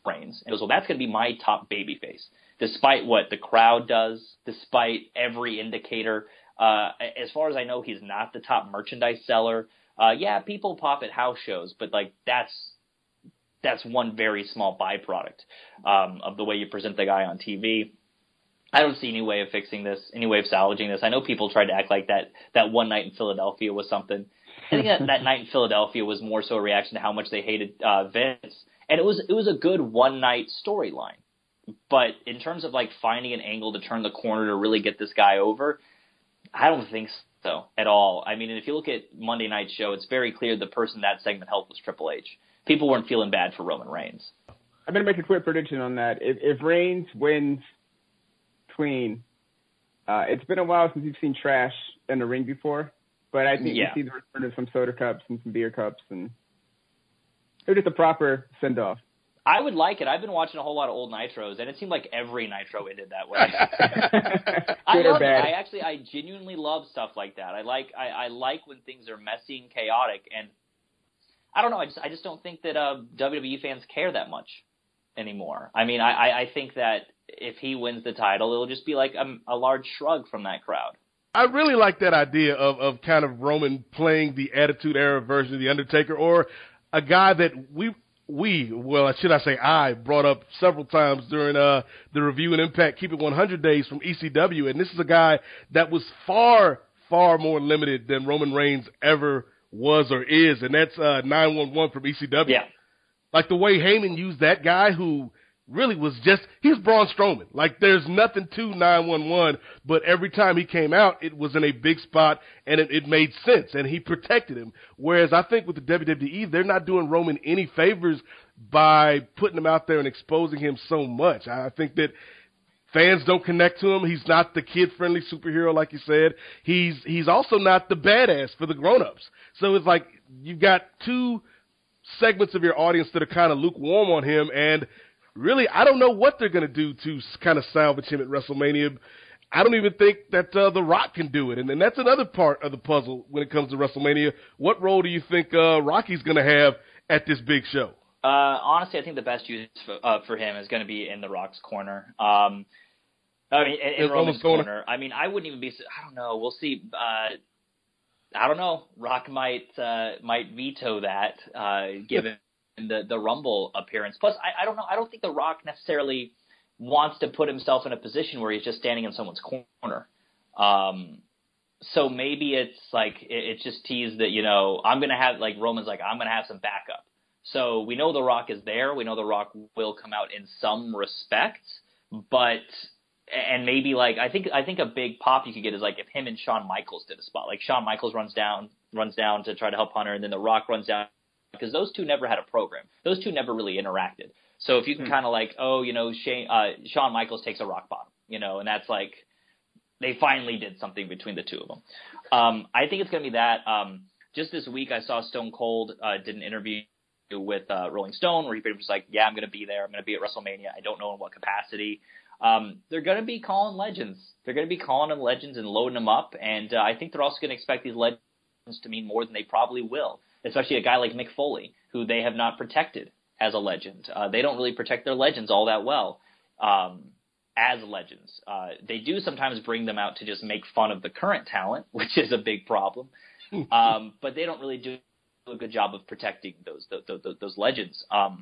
Reigns. And he goes, well, that's going to be my top babyface, despite what the crowd does, despite every indicator. Uh, as far as I know, he's not the top merchandise seller. Uh, yeah, people pop at house shows, but like that's that's one very small byproduct um, of the way you present the guy on T V. I don't see any way of fixing this, any way of salvaging this. I know people tried to act like that that one night in Philadelphia was something. I think that, that night in Philadelphia was more so a reaction to how much they hated uh, Vince, and it was it was a good one night storyline. But in terms of like finding an angle to turn the corner to really get this guy over, I don't think so at all. I mean, if you look at Monday Night's show, it's very clear the person that segment helped was Triple H. People weren't feeling bad for Roman Reigns. I'm going to make a quick prediction on that. If, if Reigns wins clean, uh, it's been a while since you've seen trash in the ring before, but I think yeah. you see the return of some soda cups and some beer cups, and it was just a proper send-off. I would like it. I've been watching a whole lot of old Nitros, and it seemed like every Nitro ended that way. I love it. I actually, I genuinely love stuff like that. I like, I, I like when things are messy and chaotic, and I don't know. I just, I just don't think that uh, W W E fans care that much anymore. I mean, I, I think that if he wins the title, it'll just be like a, a large shrug from that crowd. I really like that idea of, of kind of Roman playing the Attitude Era version of The Undertaker, or a guy that we, we, well, should I say I, brought up several times during uh, the Review and Impact Keep It one hundred days from E C W, and this is a guy that was far, far more limited than Roman Reigns ever was or is, and that's uh, nine one one from E C W. Yeah. Like the way Heyman used that guy who really was just, he's Braun Strowman. Like there's nothing to nine one one, but every time he came out, it was in a big spot and it, it made sense and he protected him. Whereas I think with the W W E, they're not doing Roman any favors by putting him out there and exposing him so much. I think that fans don't connect to him. He's not the kid-friendly superhero, like you said. He's he's also not the badass for the grown-ups. So it's like you've got two segments of your audience that are kind of lukewarm on him, and really, I don't know what they're going to do to kind of salvage him at WrestleMania. I don't even think that uh, The Rock can do it, and then that's another part of the puzzle when it comes to WrestleMania. What role do you think uh, Rocky's going to have at this big show? Uh, honestly, I think the best use for, uh, for him is going to be in The Rock's corner. Um, I mean, in, in Roman's corner. corner. I mean, I wouldn't even be. I don't know. We'll see. Uh, I don't know. Rock might uh, might veto that, uh, given the the Rumble appearance. Plus, I, I don't know. I don't think The Rock necessarily wants to put himself in a position where he's just standing in someone's corner. Um, so maybe it's like it, it's just teased that, you know, I'm gonna have, like, Roman's like, I'm gonna have some backup. So we know The Rock is there. We know The Rock will come out in some respect, but and maybe like I think I think a big pop you could get is like if him and Shawn Michaels did a spot. Like Shawn Michaels runs down runs down to try to help Hunter, and then The Rock runs down, because those two never had a program. Those two never really interacted. So if you can hmm. kind of like, oh, you know, Shane, uh, Shawn Michaels takes a rock bottom, you know, and that's like they finally did something between the two of them. Um, I think it's going to be that. Um, just this week I saw Stone Cold uh, did an interview with uh, Rolling Stone where he pretty much was like, yeah, I'm going to be there. I'm going to be at WrestleMania. I don't know in what capacity. Um, they're going to be calling legends. They're going to be calling them legends and loading them up. And uh, I think they're also going to expect these legends to mean more than they probably will, especially a guy like Mick Foley, who they have not protected as a legend. Uh, they don't really protect their legends all that well um, as legends. Uh, they do sometimes bring them out to just make fun of the current talent, which is a big problem. um, but they don't really do a good job of protecting those those, those, those legends. Um,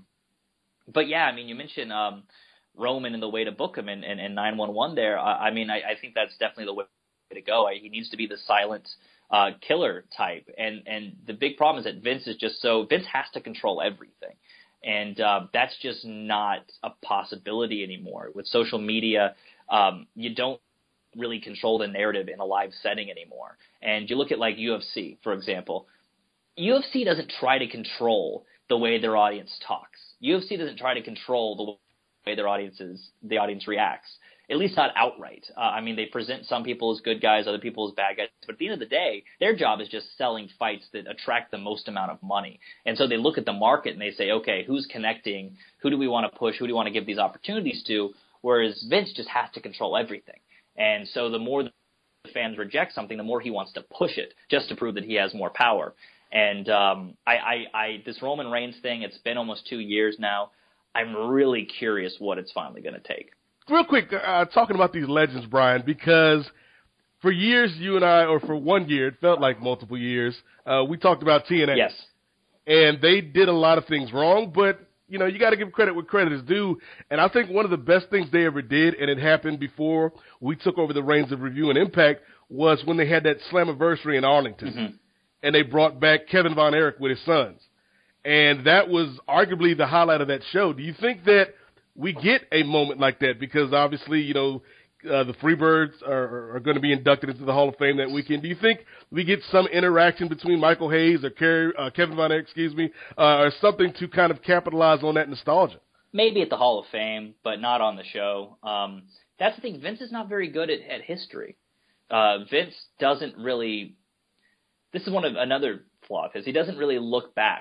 but yeah, I mean, you mentioned um, Roman and the way to book him and, and, and nine one one there. I, I mean, I, I think that's definitely the way to go. I, he needs to be the silent uh, killer type. And, and the big problem is that Vince is just so – Vince has to control everything. And uh, that's just not a possibility anymore. With social media, um, you don't really control the narrative in a live setting anymore. And you look at like U F C, for example. U F C doesn't try to control the way their audience talks. U F C doesn't try to control the way their audiences, the audience reacts, at least not outright. Uh, I mean, they present some people as good guys, other people as bad guys. But at the end of the day, their job is just selling fights that attract the most amount of money. And so they look at the market and they say, okay, who's connecting? Who do we want to push? Who do we want to give these opportunities to? Whereas Vince just has to control everything. And so the more the fans reject something, the more he wants to push it just to prove that he has more power. And um, I, I, I, this Roman Reigns thing, it's been almost two years now. I'm really curious what it's finally going to take. Real quick, uh, talking about these legends, Brian, because for years you and I, or for one year, it felt like multiple years, uh, we talked about T N A. Yes. And they did a lot of things wrong, but, you know, you got to give credit where credit is due. And I think one of the best things they ever did, and it happened before we took over the reins of Review and Impact, was when they had that Slammiversary in Arlington. Mm-hmm. And they brought back Kevin Von Erich with his sons. And that was arguably the highlight of that show. Do you think that we get a moment like that? Because obviously, you know, uh, the Freebirds are, are going to be inducted into the Hall of Fame that weekend. Do you think we get some interaction between Michael Hayes or Kerry, uh, Kevin Von Erich, excuse me, uh, or something to kind of capitalize on that nostalgia? Maybe at the Hall of Fame, but not on the show. Um, that's the thing. Vince is not very good at, at history. Uh, Vince doesn't really – this is one of another flaw of his. He doesn't really look back.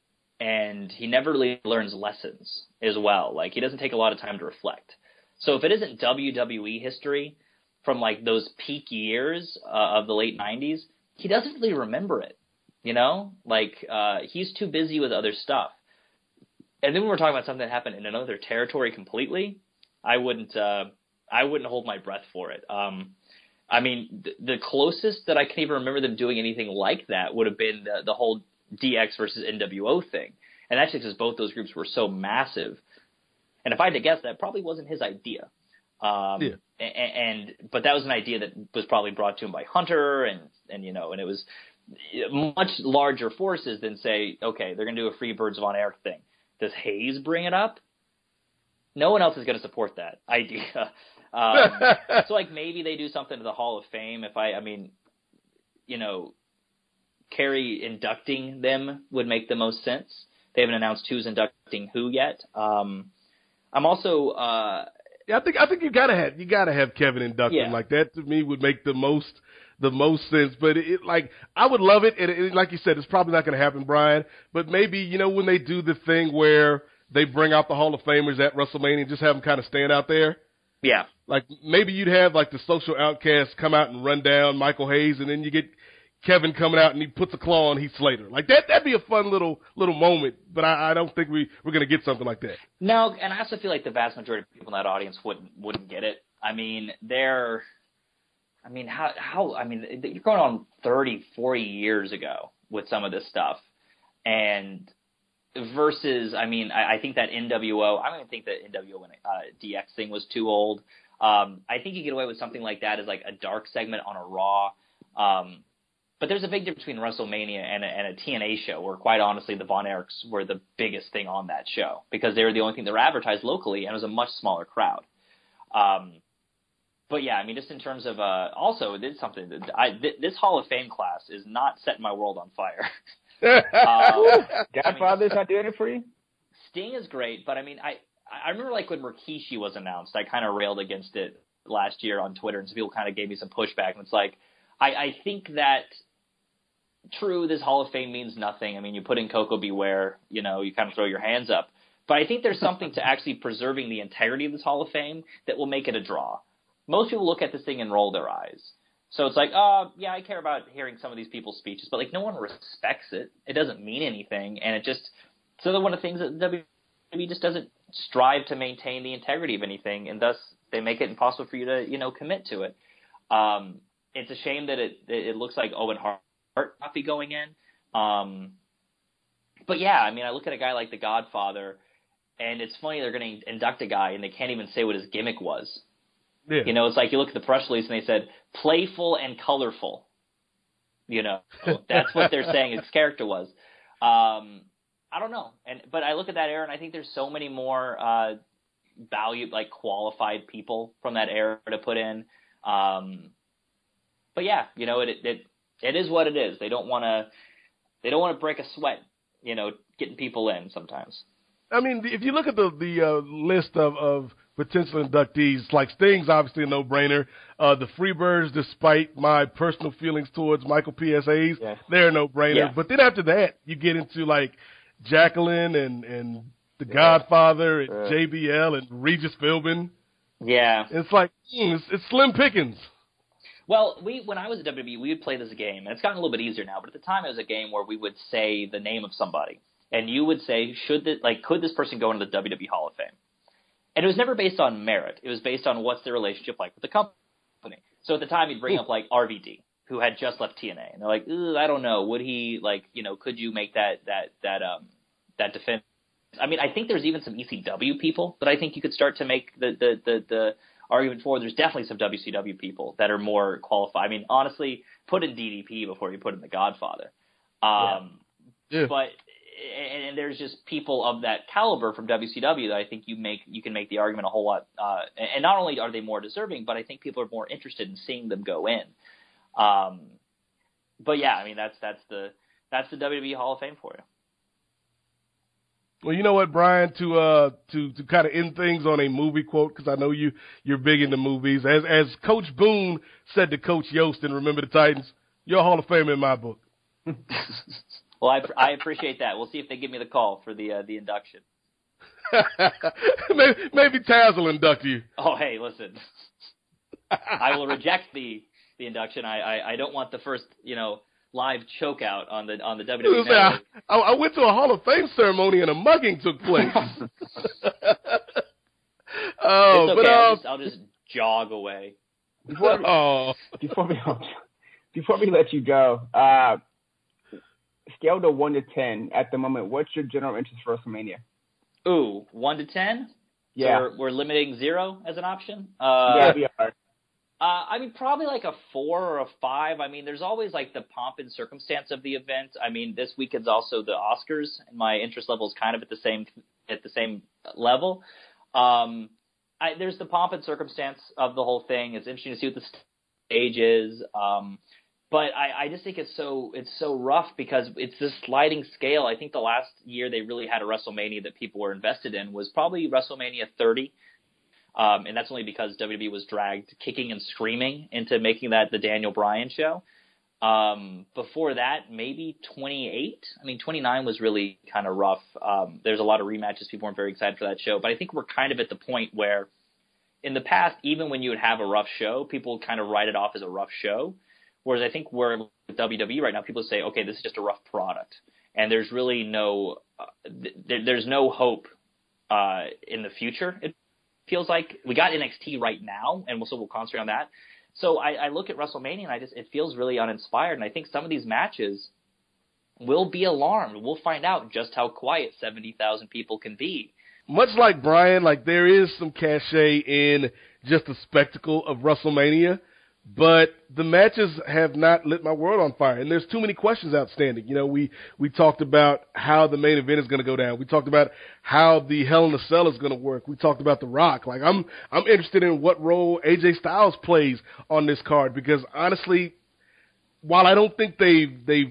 And he never really learns lessons as well. Like, he doesn't take a lot of time to reflect. So if it isn't W W E history from, like, those peak years uh, of the late nineties, he doesn't really remember it, you know? Like, uh, he's too busy with other stuff. And then when we're talking about something that happened in another territory completely, I wouldn't uh, I wouldn't hold my breath for it. Um, I mean, th- the closest that I can even remember them doing anything like that would have been the, the whole D X versus N W O thing. And that's just because both those groups were so massive. And if I had to guess, that probably wasn't his idea. Um, yeah. and, and but that was an idea that was probably brought to him by Hunter, and, and you know, and it was much larger forces than say, okay, they're going to do a Freebirds Von Erich thing. Does Hayes bring it up? No one else is going to support that idea. Um, so like maybe they do something to the Hall of Fame. If I, I mean, you know, Kerry inducting them would make the most sense. They haven't announced who's inducting who yet. Um, I'm also, uh, yeah, I think I think you gotta have you gotta have Kevin induct yeah. him. Like that to me would make the most the most sense. But it, like I would love it, and it, like you said, it's probably not going to happen, Brian. But maybe you know when they do the thing where they bring out the Hall of Famers at WrestleMania and just have them kind of stand out there. Yeah, like maybe you'd have like the Social Outcasts come out and run down Michael Hayes, and then you get Kevin coming out and he puts a claw on Heath Slater. Like that, that'd be a fun little little moment. But I, I don't think we we're gonna get something like that. No, and I also feel like the vast majority of people in that audience wouldn't wouldn't get it. I mean, they're, I mean, how how I mean, you're going on thirty, forty years ago with some of this stuff, and versus, I mean, I, I think that N W O, I don't even think that N W O and uh, D X thing was too old. Um, I think you get away with something like that as like a dark segment on a Raw. Um, But there's a big difference between WrestleMania and a, and a T N A show where, quite honestly, the Von Erichs were the biggest thing on that show because they were the only thing that were advertised locally, and it was a much smaller crowd. Um, but, yeah, I mean, just in terms of uh, – also, it is something that I, th- this Hall of Fame class is not setting my world on fire. um, Godfather's I mean, not doing it for you? Sting is great, but, I mean, I, I remember, like, when Rikishi was announced, I kind of railed against it last year on Twitter, and some people kind of gave me some pushback, and it's like, I, I think that – true, this Hall of Fame means nothing. I mean, you put in Coco Beware, you know, you kind of throw your hands up. But I think there's something to actually preserving the integrity of this Hall of Fame that will make it a draw. Most people look at this thing and roll their eyes. So it's like, oh, yeah, I care about hearing some of these people's speeches, but, like, no one respects it. It doesn't mean anything. And it just – it's another one of the things that W W E just doesn't strive to maintain the integrity of anything, and thus they make it impossible for you to, you know, commit to it. Um, it's a shame that it it looks like Owen Hart not be going in. Um, but yeah, I mean, I look at a guy like The Godfather, and it's funny they're going to induct a guy, and they can't even say what his gimmick was. Yeah. You know, it's like you look at the press release, and they said, playful and colorful. You know, that's what they're saying his character was. Um, I don't know. and But I look at that era, and I think there's so many more uh, valued, like, qualified people from that era to put in. Um, but yeah, you know, it it It is what it is. They don't want to. They don't want to break a sweat, you know, getting people in sometimes. I mean, if you look at the the uh, list of, of potential inductees, like Sting's obviously a no-brainer. Uh, the Freebirds, despite my personal feelings towards Michael P S. Hayes, yeah. they're a no-brainer. Yeah. But then after that, you get into like Jacqueline and and The Godfather and uh, J B L and Regis Philbin. Yeah, it's like mm, it's, it's slim pickings. Well, we when I was at W W E, we would play this game, and it's gotten a little bit easier now, but at the time it was a game where we would say the name of somebody, and you would say, should this, like, could this person go into the W W E Hall of Fame? And it was never based on merit. It was based on what's their relationship like with the company. So at the time, you'd bring up like R V D, who had just left T N A, and they're like, I don't know, would he, like, you know, could you make that that that um that defense? I mean, I think there's even some E C W people that I think you could start to make the the the, the argument for. There's definitely some W C W people that are more qualified. I mean, honestly, put in D D P before you put in The Godfather. Um, yeah. Yeah. But and, and there's just people of that caliber from W C W that I think you make you can make the argument a whole lot. Uh, and not only are they more deserving, but I think people are more interested in seeing them go in. Um, but yeah, I mean that's that's the that's the W W E Hall of Fame for you. Well, you know what, Brian, to uh to, to kind of end things on a movie quote, because I know you you're big into movies. As as Coach Boone said to Coach Yost in Remember the Titans, you're a Hall of Famer in my book. Well, I, I appreciate that. We'll see if they give me the call for the uh, the induction. maybe, maybe Taz will induct you. Oh, hey, listen. I will reject the the induction. I, I, I don't want the first, you know, live choke out on the on the W W E network. I, I went to a Hall of Fame ceremony and a mugging took place. oh, it's okay. but uh, I'll, just, I'll just jog away. Before we, oh. before we before we let you go, uh, scale to one to ten at the moment. What's your general interest for WrestleMania? Ooh, one to ten. Yeah, so we're, we're limiting zero as an option. Uh, yeah, we are. Uh, I mean, probably like a four or a five. I mean, there's always like the pomp and circumstance of the event. I mean, this weekend's also the Oscars, and my interest level is kind of at the same at the same level. Um, I, there's the pomp and circumstance of the whole thing. It's interesting to see what the stage is. Um, but I, I just think it's so it's so rough because it's this sliding scale. I think the last year they really had a WrestleMania that people were invested in was probably WrestleMania thirty. Um, and that's only because W W E was dragged kicking and screaming into making that the Daniel Bryan show. Um, before that, maybe twenty-eight. I mean, twenty-nine was really kind of rough. Um, there's a lot of rematches. People weren't very excited for that show. But I think we're kind of at the point where in the past, even when you would have a rough show, people kind of write it off as a rough show. Whereas I think we're with W W E right now, people say, okay, this is just a rough product. And there's really no uh, th- there's no hope uh, in the future. It feels like we got N X T right now, and we'll, so we'll concentrate on that. So I, I look at WrestleMania, and I just it feels really uninspired. And I think some of these matches will be alarmed. We'll find out just how quiet seventy thousand people can be. Much like Brian, like there is some cachet in just the spectacle of WrestleMania, but the matches have not lit my world on fire, and there's too many questions outstanding. You know, we, we talked about how the main event is going to go down. We talked about how the Hell in a Cell is going to work. We talked about The Rock. Like, I'm I'm interested in what role A J Styles plays on this card because, honestly, while I don't think they've, they've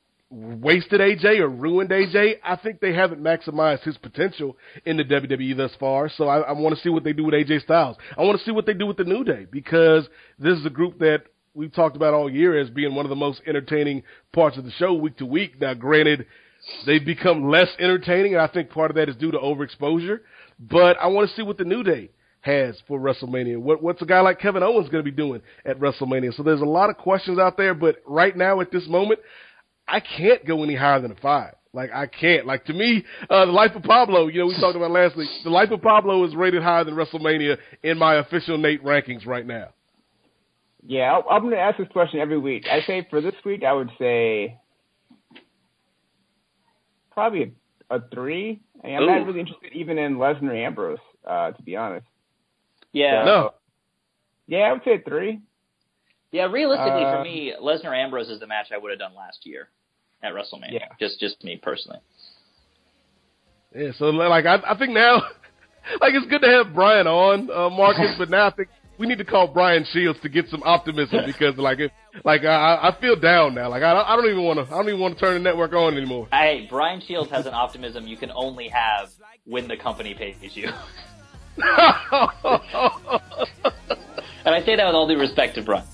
wasted A J or ruined A J, I think they haven't maximized his potential in the W W E thus far. So I, I want to see what they do with A J Styles. I want to see what they do with the New Day because this is a group that we've talked about all year as being one of the most entertaining parts of the show week to week. Now, granted, they've become less entertaining, and I think part of that is due to overexposure. But I want to see what the New Day has for WrestleMania. What, what's a guy like Kevin Owens going to be doing at WrestleMania? So there's a lot of questions out there, but right now at this moment, I can't go any higher than a five. Like, I can't. Like, to me, uh, The Life of Pablo, you know, we talked about last week, The Life of Pablo is rated higher than WrestleMania in my official Nate rankings right now. Yeah, I'm going to ask this question every week. I say for this week, I would say probably a, a three. I mean, I'm Ooh. not really interested even in Lesnar Ambrose, uh, to be honest. Yeah. So, no. Yeah, I would say a three. Yeah, realistically, uh, for me, Lesnar Ambrose is the match I would have done last year at WrestleMania. Yeah. Just, just me personally. Yeah, so like I, I think now, like it's good to have Brian on, uh, Marcus, but now I think we need to call Brian Shields to get some optimism because like, it, like I, I feel down now. Like I, I don't even want to, I don't even want to turn the network on anymore. Hey, Brian Shields has an optimism you can only have when the company pays you. And I say that with all due respect to Brian.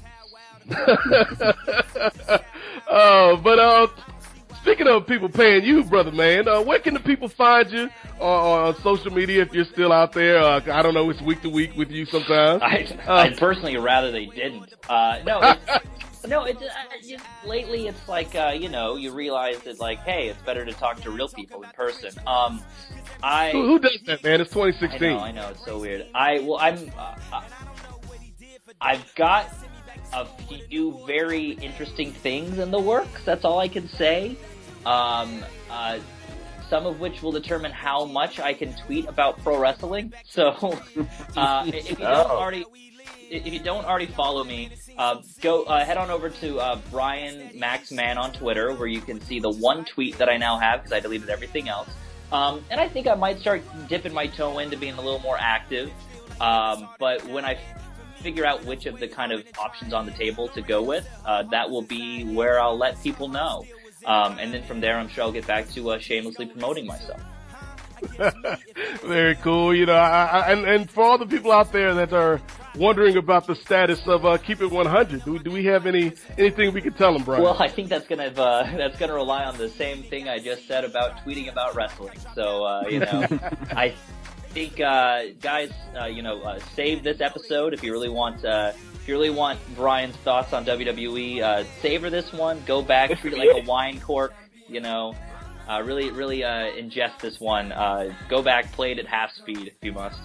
uh, but uh, speaking of people paying you, brother man, uh, where can the people find you on, on social media if you're still out there? Uh, I don't know, it's week to week with you sometimes. I, uh, I'd personally rather they didn't. Uh, no, it's, No, it's uh, just, lately it's like uh, you know, you realize that like, hey, it's better to talk to real people in person. Um, I who, who does that, man? It's twenty sixteen. I know, I know, it's so weird. I well, I'm uh, I've got a few very interesting things in the works. That's all I can say. Um, uh, some of which will determine how much I can tweet about pro wrestling. So, uh, if you don't Oh. already. If you don't already follow me, uh, go uh, head on over to uh, Brian Max Man on Twitter, where you can see the one tweet that I now have because I deleted everything else. Um, and I think I might start dipping my toe into being a little more active. Um, but when I f- figure out which of the kind of options on the table to go with, uh, that will be where I'll let people know. Um, and then from there, I'm sure I'll get back to uh, shamelessly promoting myself. Very cool. You know, I, I, and, and for all the people out there that are wondering about the status of uh, Keep It one hundred, do we, do we have any anything we can tell them, Brian? Well, I think that's gonna uh, that's gonna rely on the same thing I just said about tweeting about wrestling. So uh, you know, I think uh, guys, uh, you know, uh, save this episode if you really want. Uh, if you really want Brian's thoughts on W W E, uh, savor this one. Go back, treat it like a wine cork. You know. Uh, really, really uh, ingest this one. Uh, go back, play it at half speed if you must.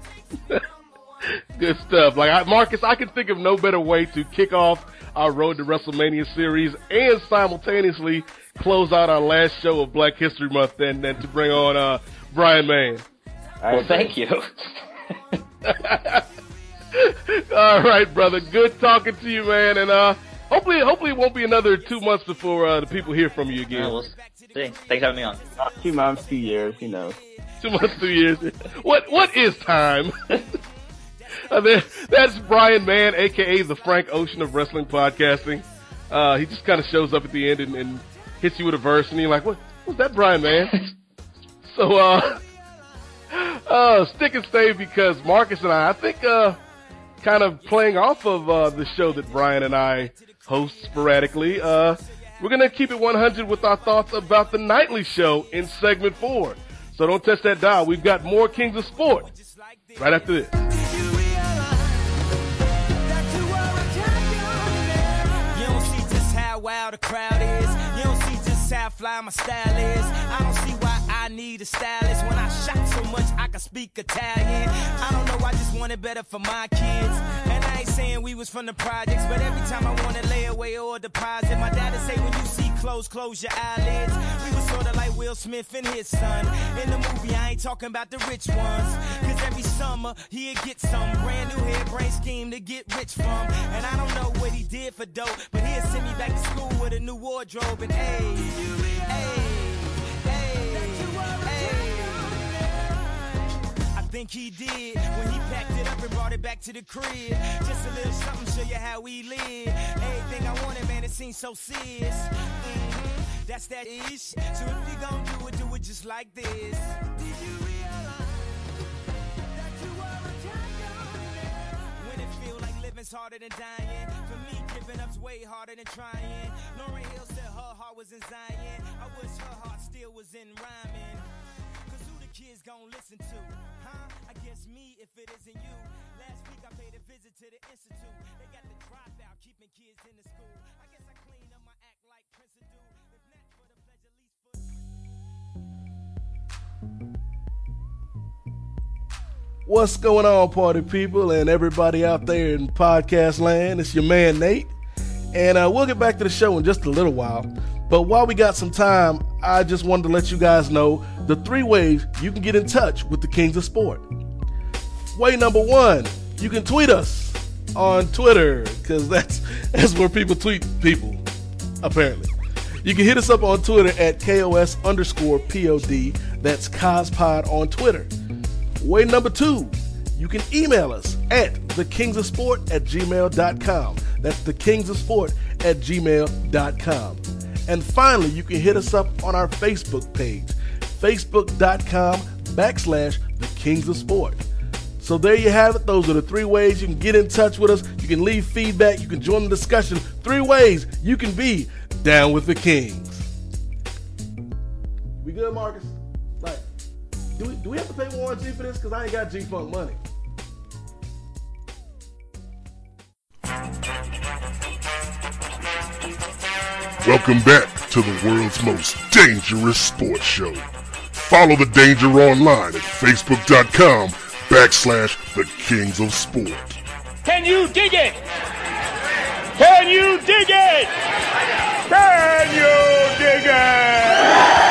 Good stuff. Like I, Marcus, I can think of no better way to kick off our Road to WrestleMania series and simultaneously close out our last show of Black History Month than, than to bring on uh, Brian Mann. Well, thank you. All right, brother. Good talking to you, man. And uh, hopefully, hopefully it won't be another two months before uh, the people hear from you again. Yeah, we'll see. Thanks for having me on. Uh, two months, two years, you know. Two months, two years. What What is time? uh, there, that's Brian Mann, a k a the Frank Ocean of wrestling podcasting. Uh, he just kind of shows up at the end and, and hits you with a verse, and you're like, what? What's that, Brian Mann? so, uh, uh, stick and stay because Marcus and I, I think, uh, kind of playing off of uh, the show that Brian and I host sporadically, uh, we're going to keep it one hundred with our thoughts about the nightly show in segment four. So don't touch that dial. We've got more Kings of Sport right after this. You don't see just how wild the crowd is. You don't see just how fly my style is. I don't see why I need a stylist when I shot so much I can speak Italian. I don't know, I just want it better for my kids. And I ain't saying we was from the projects, but every time I want to lay away or deposit, my dad'd say when you see clothes, close your eyelids. We was sort of like Will Smith and his son. In the movie, I ain't talking about the rich ones. Cause every summer, he'd get some brand new hairbrain scheme to get rich from. And I don't know what he did for dope, but he'd send me back to school with a new wardrobe and hey, hey. I think he did when he packed it up and brought it back to the crib. Just a little something, show you how we live. Everything I wanted, man, it seems so serious. Mm-hmm. That's that ish. So if you gon' do it, do it just like this. Did you realize that you were a champion? When it feel like living's harder than dying. For me, giving up's way harder than trying. Lauryn Hill said her heart was in Zion. I wish her heart still was in rhyming. Cause who the kids gon' listen to? Huh? I guess me if it isn't you. Last week I paid a visit to the institute. They got the dropout, keeping kids in the school. I guess I clean up my act like Prince do. If not for the pledge, at least for... What's going on, party people and everybody out there in podcast land? It's your man, Nate. And uh, we'll get back to the show in just a little while. But while we got some time, I just wanted to let you guys know the three ways you can get in touch with the Kings of Sport. Way number one, you can tweet us on Twitter, because that's, that's where people tweet people, apparently. You can hit us up on Twitter at K O S underscore P O D. That's Cospod on Twitter. Way number two, you can email us at thekingsofsport at gmail dot com. That's thekingsofsport at gmail dot com. And finally, you can hit us up on our Facebook page, facebook.com backslash the Kings of Sport. So there you have it. Those are the three ways you can get in touch with us. You can leave feedback. You can join the discussion. Three ways you can be down with the Kings. We good, Marcus? Like, do we, do we have to pay Warren G for this? Because I ain't got G-Funk money. Welcome back to the world's most dangerous sports show. Follow the danger online at facebook.com backslash the Kings of Sport. Can you dig it? Can you dig it? Can you dig it?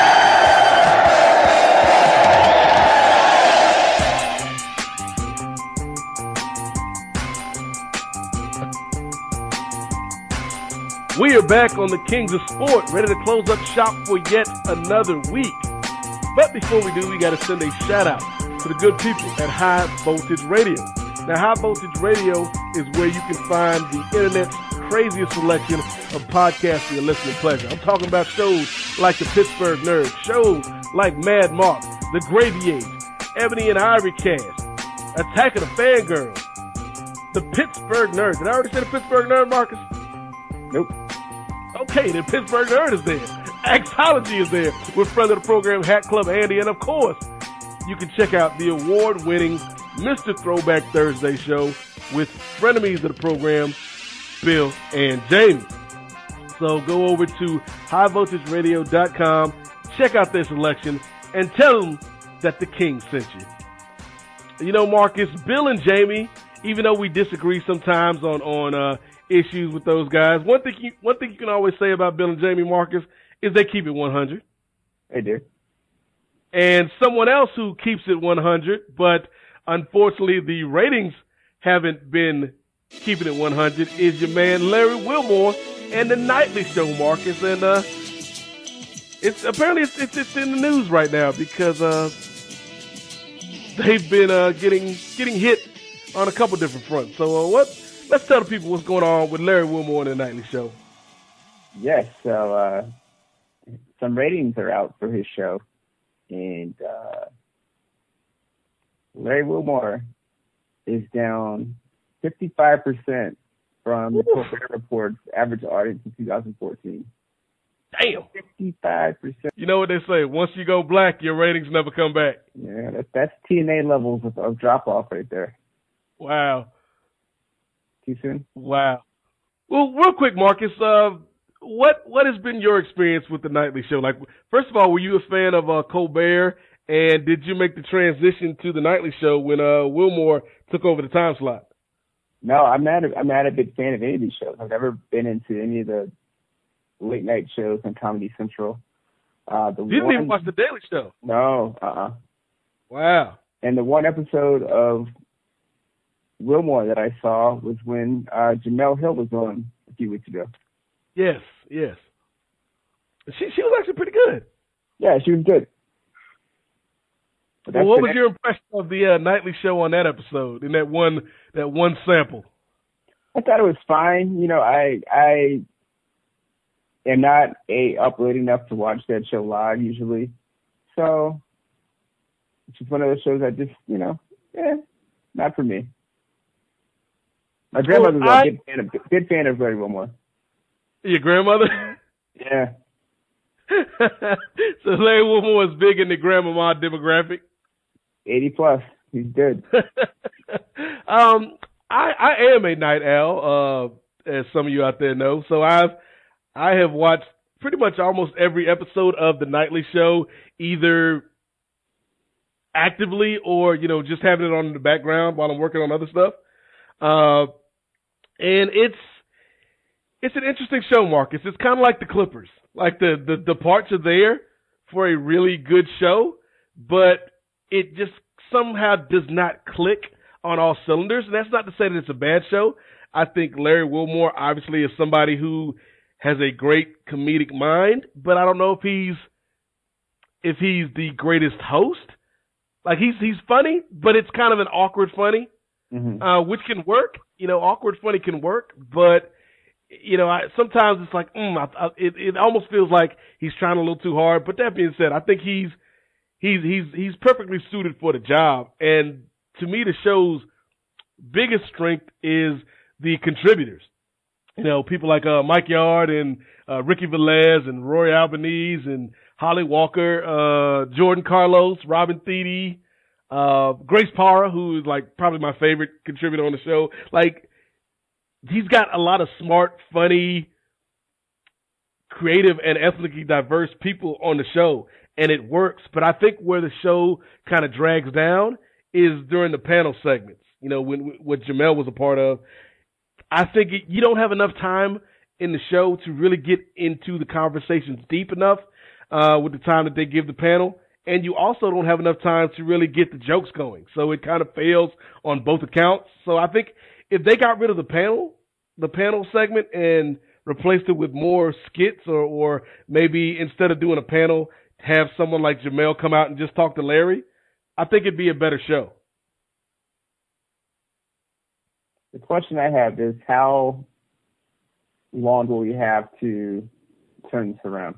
We are back on the Kings of Sport, ready to close up shop for yet another week. But before we do, we got to send a shout out to the good people at High Voltage Radio. Now, High Voltage Radio is where you can find the internet's craziest selection of podcasts for your listening pleasure. I'm talking about shows like the Pittsburgh Nerds, shows like Mad Mark, The Gravy Age, Ebony and Ivory Cast, Attack of the Fangirls, the Pittsburgh Nerds. Did I already say the Pittsburgh Nerd, Marcus? Nope. Okay, the Pittsburgh Nerd is there. Axology is there with friend of the program, Hat Club Andy. And, of course, you can check out the award-winning Mister Throwback Thursday show with frenemies of the program, Bill and Jamie. So go over to high voltage radio dot com, check out their selection, and tell them that the King sent you. You know, Marcus, Bill and Jamie, even though we disagree sometimes on, on uh, issues with those guys, one thing, you, one thing you can always say about Bill and Jamie, Marcus, is they keep it one hundred. They do. And someone else who keeps it one hundred, but unfortunately the ratings haven't been keeping it one hundred, is your man Larry Wilmore and the Nightly Show, Marcus. And uh, it's apparently it's, it's it's in the news right now because uh, they've been uh, getting getting hit on a couple different fronts. So uh, what? Let's tell the people what's going on with Larry Wilmore and the Nightly Show. Yes, so uh, some ratings are out for his show, and uh, Larry Wilmore is down fifty-five percent from the Colbert Report's average audience in two thousand fourteen. Damn. fifty-five percent. You know what they say, once you go black, your ratings never come back. Yeah, that, that's T N A levels of, of drop-off right there. Wow. Too soon? Wow. Well, real quick, Marcus, uh, what what has been your experience with the Nightly Show? Like, first of all, were you a fan of uh, Colbert, and did you make the transition to the Nightly Show when uh, Wilmore took over the time slot? No, I'm not. A, I'm not a big fan of any of these shows. I've never been into any of the late night shows on Comedy Central. Uh, the you didn't one, even watch the Daily Show? No. Uh-uh. Wow. And the one episode of Wilmore that I saw was when uh, Jemele Hill was on a few weeks ago. Yes, yes. She she was actually pretty good. Yeah, she was good. Well, what was your impression of the uh, Nightly Show on that episode, in that one that one sample? I thought it was fine. You know, I I am not a up late enough to watch that show live usually, so it's just one of those shows that just, you know, eh, not for me. My grandmother's well, I, a big fan of big fan of Larry Wilmore. Your grandmother? Yeah. So Larry Wilmore is big in the grandmama demographic. Eighty plus, he's good. um, I I am a night owl, uh, as some of you out there know. So I've I have watched pretty much almost every episode of the Nightly Show, either actively or, you know, just having it on in the background while I'm working on other stuff. Uh, and it's it's an interesting show, Marcus. It's kind of like the Clippers. Like the, the, the parts are there for a really good show, but it just somehow does not click on all cylinders. And that's not to say that it's a bad show. I think Larry Wilmore obviously is somebody who has a great comedic mind, but I don't know if he's if he's the greatest host. Like he's he's funny, but it's kind of an awkward funny, mm-hmm. uh, which can work. You know, awkward funny can work, but you know, I, sometimes it's like, mm, I, I, it, it almost feels like he's trying a little too hard. But that being said, I think he's he's he's he's perfectly suited for the job. And to me, the show's biggest strength is the contributors. You know, people like uh, Mike Yard and uh, Ricky Velez and Rory Albanese and Holly Walker, uh, Jordan Carlos, Robin Thede, uh, Grace Parra, who is like probably my favorite contributor on the show. Like, he's got a lot of smart, funny creative and ethnically diverse people on the show, and it works. But I think where the show kind of drags down is during the panel segments, you know, when what Jamel was a part of. I think it, you don't have enough time in the show to really get into the conversations deep enough uh, with the time that they give the panel. And you also don't have enough time to really get the jokes going. So it kind of fails on both accounts. So I think if they got rid of the panel, the panel segment and replaced it with more skits, or, or maybe instead of doing a panel, have someone like Jamel come out and just talk to Larry, I think it'd be a better show. The question I have is, how long will we have to turn this around?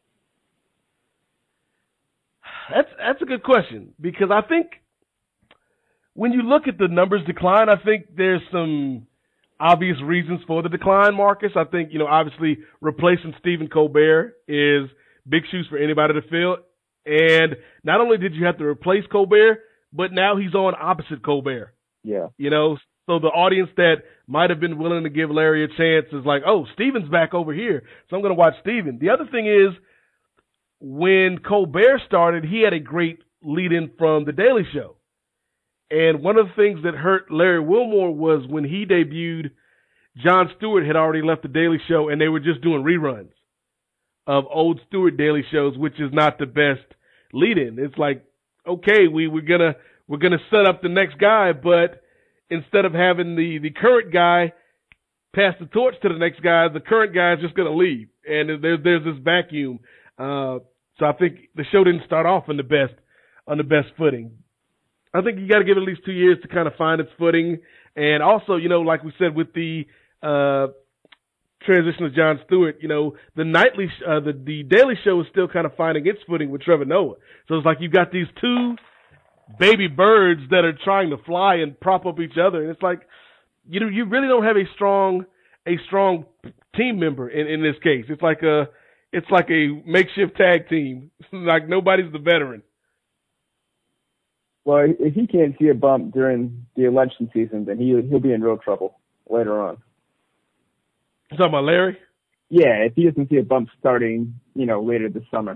That's that's a good question, because I think when you look at the numbers decline, I think there's some obvious reasons for the decline, Marcus. I think, you know, obviously replacing Stephen Colbert is big shoes for anybody to fill. And not only did you have to replace Colbert, but now he's on opposite Colbert. Yeah. You know, so the audience that might have been willing to give Larry a chance is like, oh, Stephen's back over here, so I'm going to watch Stephen. The other thing is, when Colbert started, he had a great lead-in from The Daily Show. And one of the things that hurt Larry Wilmore was when he debuted, Jon Stewart had already left The Daily Show, and they were just doing reruns of old Stewart Daily shows, which is not the best lead-in. It's like, okay, we, we're gonna we're gonna set up the next guy, but instead of having the, the current guy pass the torch to the next guy, the current guy is just gonna leave, and there's there's this vacuum. Uh, so I think the show didn't start off on the best on the best footing. I think you got to give it at least two years to kind of find its footing, and also, you know, like we said with the uh, transition of Jon Stewart, you know, the nightly, uh, the the Daily Show is still kind of finding its footing with Trevor Noah. So it's like you've got these two baby birds that are trying to fly and prop up each other, and it's like, you know, you really don't have a strong a strong team member in, in this case. It's like a it's like a makeshift tag team. Like nobody's the veteran. Well, if he can't see a bump during the election season, then he he'll be in real trouble later on. You talking about Larry? Yeah, if he doesn't see a bump starting, you know, later this summer.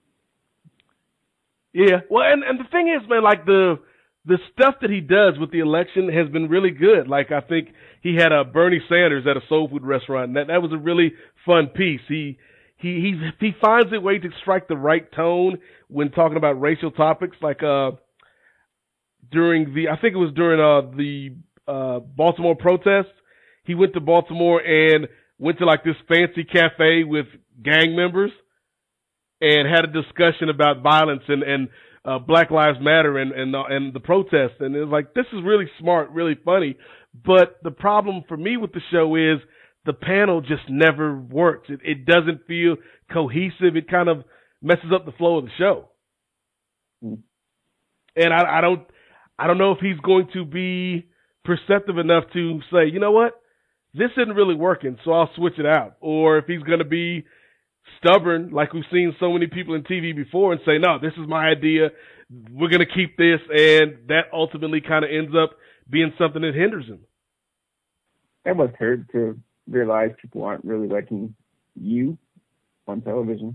Yeah, well, and, and the thing is, man, like the the stuff that he does with the election has been really good. Like I think he had a Bernie Sanders at a soul food restaurant. And that that was a really fun piece. He he he he finds a way to strike the right tone when talking about racial topics. Like uh, during the, I think it was during uh the uh Baltimore protests, he went to Baltimore and went to like this fancy cafe with gang members and had a discussion about violence and, and uh, Black Lives Matter and, and, uh, and the protests. And it was like, this is really smart, really funny. But the problem for me with the show is the panel just never works. It, it doesn't feel cohesive. It kind of messes up the flow of the show. Mm. And I, I don't, I don't know if he's going to be perceptive enough to say, you know what, this isn't really working, so I'll switch it out. Or if he's going to be stubborn, like we've seen so many people in T V before, and say, no, this is my idea, we're going to keep this, and that ultimately kind of ends up being something that hinders him. That must hurt to realize people aren't really liking you on television.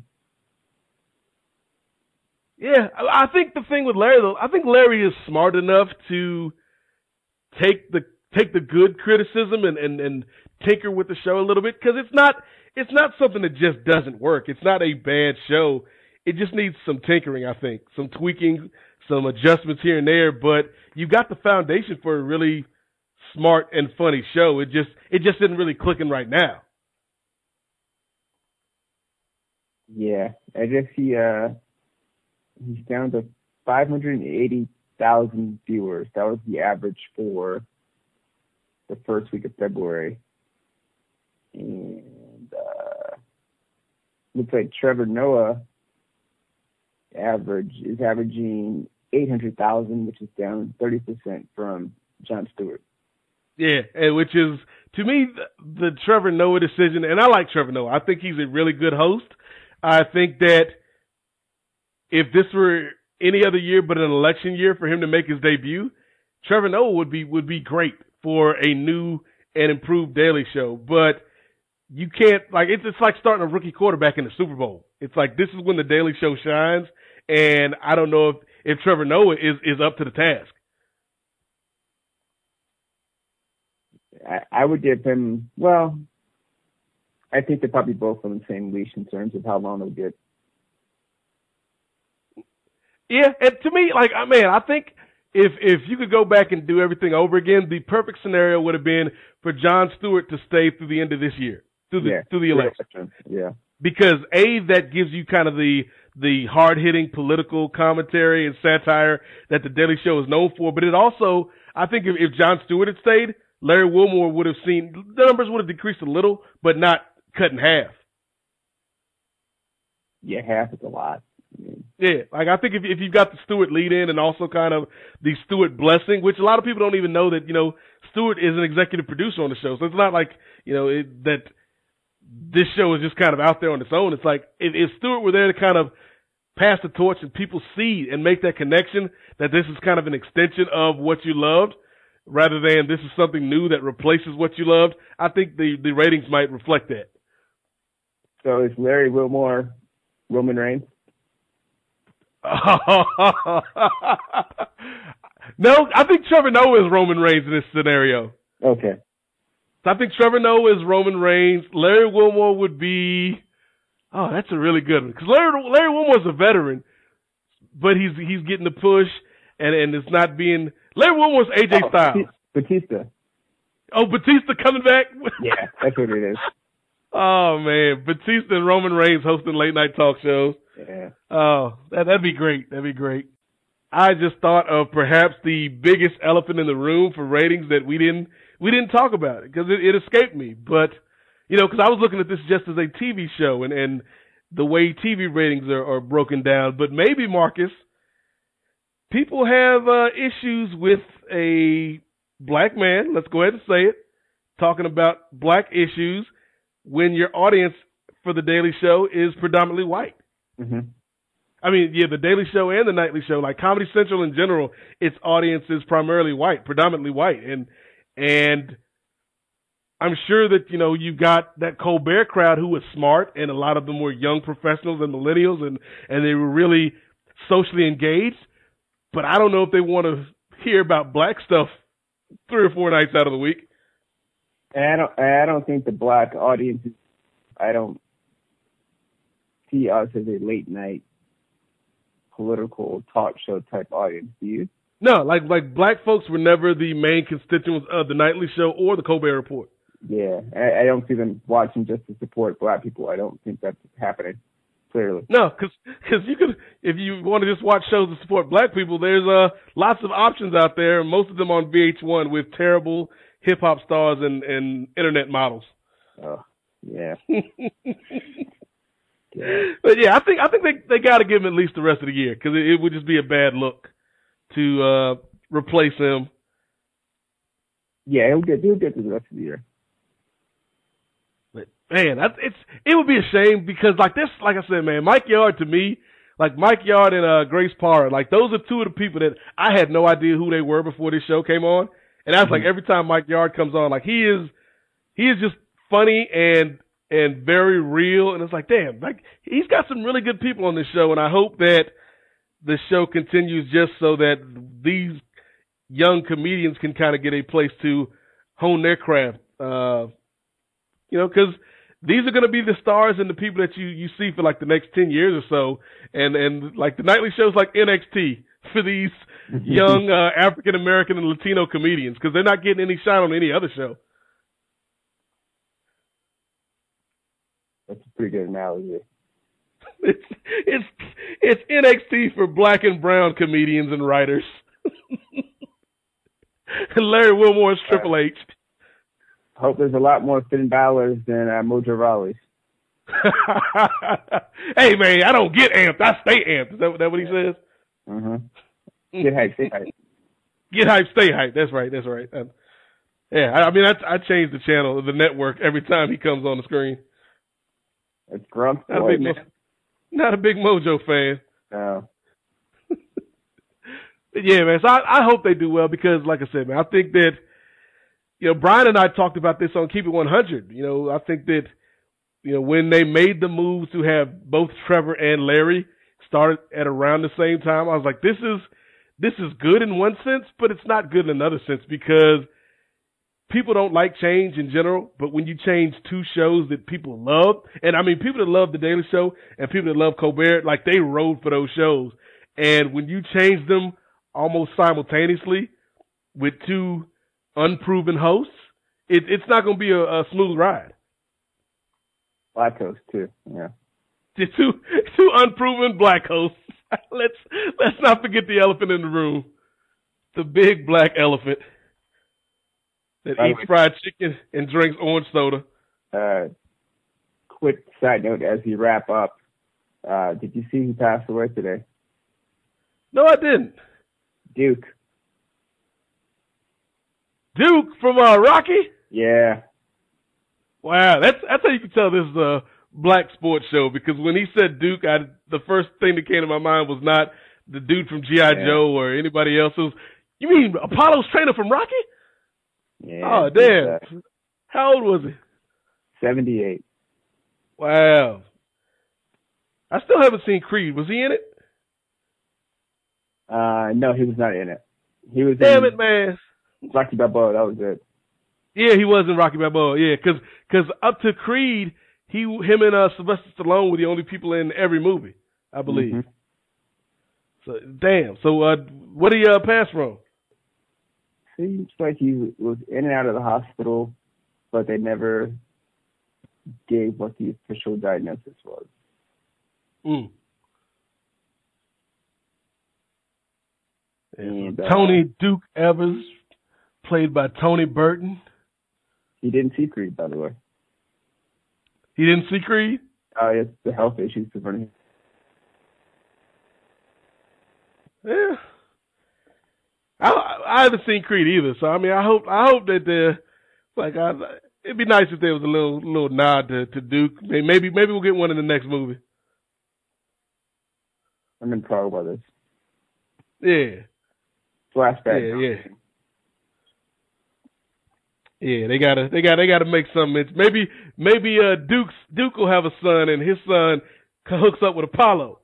Yeah, I think the thing with Larry, though, I think Larry is smart enough to take the take the good criticism and, and, and tinker with the show a little bit, because it's not it's not something that just doesn't work. It's not a bad show. It just needs some tinkering, I think, some tweaking, some adjustments here and there. But you got the foundation for a really smart and funny show. It just it just isn't really clicking right now. Yeah, I guess he uh he's down to five hundred eighty thousand viewers. That was the average for the first week of February. And uh, looks like Trevor Noah average is averaging eight hundred thousand, which is down thirty percent from Jon Stewart. Yeah, and which is, to me, the, the Trevor Noah decision, and I like Trevor Noah. I think he's a really good host. I think that if this were any other year but an election year for him to make his debut, Trevor Noah would be would be great for a new and improved Daily Show. But you can't, like, it's, it's like starting a rookie quarterback in the Super Bowl. It's like, this is when the Daily Show shines, and I don't know if, if Trevor Noah is, is up to the task. I, I would give him, well, I think they're probably both on the same leash in terms of how long they'll get. Yeah, and to me, like, man, I think if if you could go back and do everything over again, the perfect scenario would have been for Jon Stewart to stay through the end of this year, through the yeah. through the election. Yeah. Because A, that gives you kind of the the hard hitting political commentary and satire that the Daily Show is known for, but it also, I think, if, if Jon Stewart had stayed, Larry Wilmore would have seen the numbers would have decreased a little, but not cut in half. Yeah, half is a lot. Yeah, like I think if if you've got the Stewart lead in and also kind of the Stewart blessing, which a lot of people don't even know that, you know, Stewart is an executive producer on the show. So it's not like, you know, it, that this show is just kind of out there on its own. It's like if, if Stewart were there to kind of pass the torch and people see and make that connection that this is kind of an extension of what you loved rather than this is something new that replaces what you loved, I think the, the ratings might reflect that. So is Larry Wilmore Roman Reigns? No, I think Trevor Noah is Roman Reigns in this scenario. Okay. So I think Trevor Noah is Roman Reigns. Larry Wilmore would be, oh, that's a really good one. Because Larry, Larry Wilmore's a veteran, but he's he's getting the push, and, and it's not being, Larry Wilmore's A J oh, Styles. Batista. Oh, Batista coming back? Yeah, that's what it is. Oh, man. Batista and Roman Reigns hosting late night talk shows. Yeah. Oh, that, that'd be great. That'd be great. I just thought of perhaps the biggest elephant in the room for ratings that we didn't we didn't talk about it because it, it escaped me. But, you know, because I was looking at this just as a T V show and, and the way T V ratings are, are broken down. But maybe, Marcus, people have uh, issues with a black man, let's go ahead and say it, talking about black issues when your audience for the Daily Show is predominantly white. Mm-hmm. I mean, yeah, the Daily Show and the Nightly Show, like Comedy Central in general, its audience is primarily white, predominantly white. And and I'm sure that, you know, you've got that Colbert crowd who was smart, and a lot of them were young professionals and millennials, and, and they were really socially engaged. But I don't know if they want to hear about black stuff three or four nights out of the week. And I don't, I don't think the black audience, I don't see us as a late night political talk show type audience. Do you? No, like like black folks were never the main constituents of the Nightly Show or the Colbert Report. Yeah, I, I don't see them watching just to support black people. I don't think that's happening. Clearly, no, because you could, if you want to just watch shows to support black people, there's uh lots of options out there. Most of them on V H one with terrible hip hop stars and, and internet models. Oh, yeah. yeah. But yeah, I think I think they they got to give him at least the rest of the year because it, it would just be a bad look to uh, replace him. Yeah, he'll get he'll get to the rest of the year. But man, that's, it's it would be a shame because like this, like I said, man, Mike Yard to me, like Mike Yard and uh, Grace Parra, like those are two of the people that I had no idea who they were before this show came on. And that's mm-hmm. like every time Mike Yard comes on, like he is, he is just funny and and very real. And it's like, damn, like he's got some really good people on this show. And I hope that the show continues just so that these young comedians can kind of get a place to hone their craft. Uh, you know, because these are going to be the stars and the people that you, you see for like the next ten years or so. And, and like the nightly shows like N X T for these young uh, African American and Latino comedians because they're not getting any shine on any other show. That's a pretty good analogy. It's it's it's N X T for black and brown comedians and writers. And Larry Wilmore's Triple H. Hope there's a lot more Finn Balor's than uh, Mojo Rawley's. Hey man, I don't get amped. I stay amped. Is that, that what he says? Mm-hmm. Get hype, stay hype. Get hype, stay hype. That's right. That's right. Um, yeah, I, I mean, I, I change the channel, the network every time he comes on the screen. It's Grump. Not, boy, a big Mo- not a big Mojo fan. No. Yeah, man. So I, I hope they do well because, like I said, man, I think that, you know, Brian and I talked about this on Keep It one hundred. You know, I think that you know, when they made the move to have both Trevor and Larry started at around the same time, I was like, this is this is good in one sense, but it's not good in another sense because people don't like change in general, but when you change two shows that people love, and I mean people that love The Daily Show and people that love Colbert, like they rode for those shows. And when you change them almost simultaneously with two unproven hosts, it, it's not going to be a, a smooth ride. Black host too, yeah. The two two unproven black hosts. let's let's not forget the elephant in the room, the big black elephant that By eats way, fried chicken and drinks orange soda. Uh, quick side note as we wrap up, uh, did you see who passed away today? No, I didn't. Duke. Duke from uh, Rocky? Yeah. Wow, that's that's how you can tell this is a black sports show because when he said Duke, I, the first thing that came to my mind was not the dude from G I. Yeah. Joe or anybody else. It was, you mean Apollo's trainer from Rocky? Yeah. Oh, damn. How old was he? seventy-eight. Wow. I still haven't seen Creed. Was he in it? Uh, no, he was not in it. He was Damn in it, man. Rocky Balboa. That was it. Yeah, he was in Rocky Balboa. Yeah, because cause up to Creed, he, him and uh, Sylvester Stallone were the only people in every movie, I believe. Mm-hmm. So damn. So uh, what did he uh, pass from? Seems like he was in and out of the hospital, but they never gave what the official diagnosis was. Mm. And, uh, Tony Duke Evers, played by Tony Burton. He didn't see Creed, by the way. He didn't see Creed? Oh, uh, it's the health issues preventing him. Yeah. I I haven't seen Creed either, so I mean, I hope I hope that the like I, it'd be nice if there was a little little nod to, to Duke. Maybe maybe we'll get one in the next movie. I'm in Pro Brothers. Yeah. Flashback. Yeah, yeah. Yeah, they gotta they got they gotta make something. Maybe maybe uh Duke's Duke will have a son and his son hooks up with Apollo.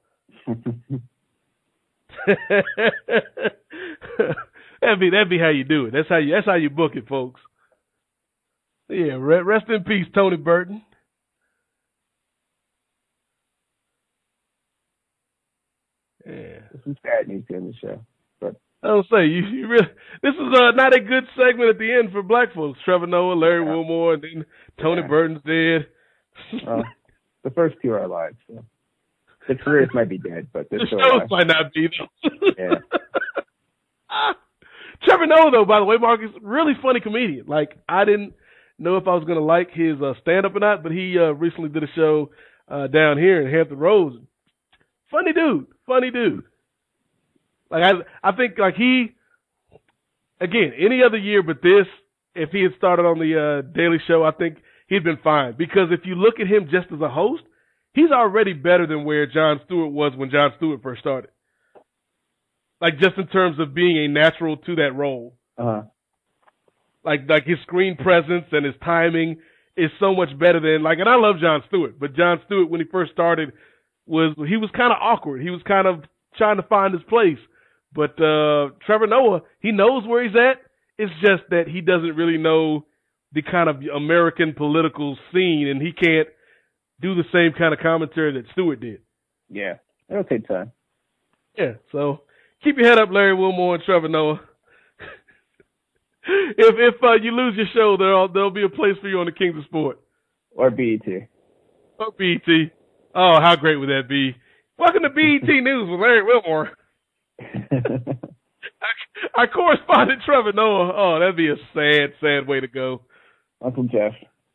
that'd be that'd be how you do it. That's how you that's how you book it, folks. Yeah, rest in peace, Tony Burton. Yeah, There's some sad news in the show, but I don't say you, you really. This is uh, not a good segment at the end for black folks. Trevor Noah, Larry yeah. Wilmore, and then Tony yeah. Burton's dead. Well, the first two are alive. So. The careers might be dead, but the still shows alive. might not be though. Yeah. Trevor Noah, though, by the way, Marcus, really funny comedian. Like I didn't know if I was going to like his uh, stand-up or not, but he uh, recently did a show uh, down here in Hampton Roads. Funny dude, funny dude. Like I, I think like he, again, any other year but this, if he had started on the uh, Daily Show, I think he'd been fine. Because if you look at him just as a host, he's already better than where Jon Stewart was when Jon Stewart first started. Like just in terms of being a natural to that role. Uh-huh. Like like his screen presence and his timing is so much better than like, and I love Jon Stewart, but Jon Stewart when he first started was he was kind of awkward. He was kind of trying to find his place. But uh, Trevor Noah, he knows where he's at. It's just that he doesn't really know the kind of American political scene, and he can't do the same kind of commentary that Stewart did. Yeah, it'll take time. Yeah, so keep your head up, Larry Wilmore and Trevor Noah. if if uh, you lose your show, there'll there'll be a place for you on the Kings of Sport. Or B E T. Or B E T. Oh, how great would that be? Welcome to B E T News with Larry Wilmore. Our correspondent Trevor Noah. Oh, that'd be a sad, sad way to go. Uncle Jeff.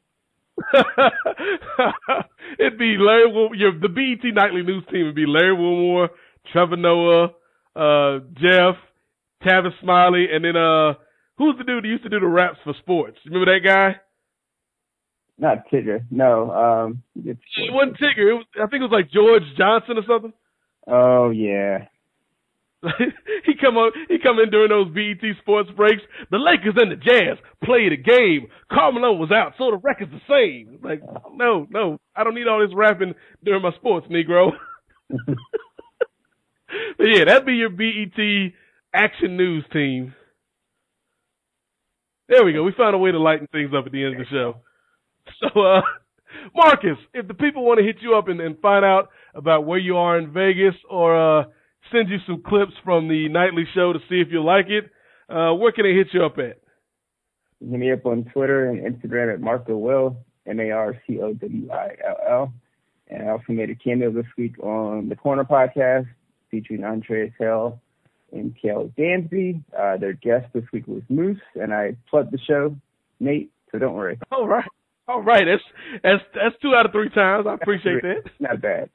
It'd be Larry Wilmore. Your, the B E T Nightly News team would be Larry Wilmore, Trevor Noah, uh, Jeff, Tavis Smiley, and then uh, who's the dude that used to do the raps for sports? Remember that guy? Not Tigger. No. Um, it wasn't Tigger. It was, I think it was like George Johnson or something. Oh, yeah. he come on, he come in during those B E T sports breaks. The Lakers and the Jazz played a game. Carmelo was out, so the record's the same. Like, no, no, I don't need all this rapping during my sports, Negro. But yeah, that'd be your B E T Action News team. There we go. We found a way to lighten things up at the end of the show. So, uh, Marcus, if the people want to hit you up and, and find out about where you are in Vegas, or uh, send you some clips from the nightly show to see if you like it, uh, where can they hit you up at? Hit me up on Twitter and Instagram at Marco Will, M A R C O W I L L. And I also made a cameo this week on the Corner podcast featuring Andreas Hale and Kale Dansby. Uh, their guest this week was Moose, and I plugged the show, Nate, so don't worry. All right. All right. That's, that's, that's two out of three times. I appreciate that. Not bad.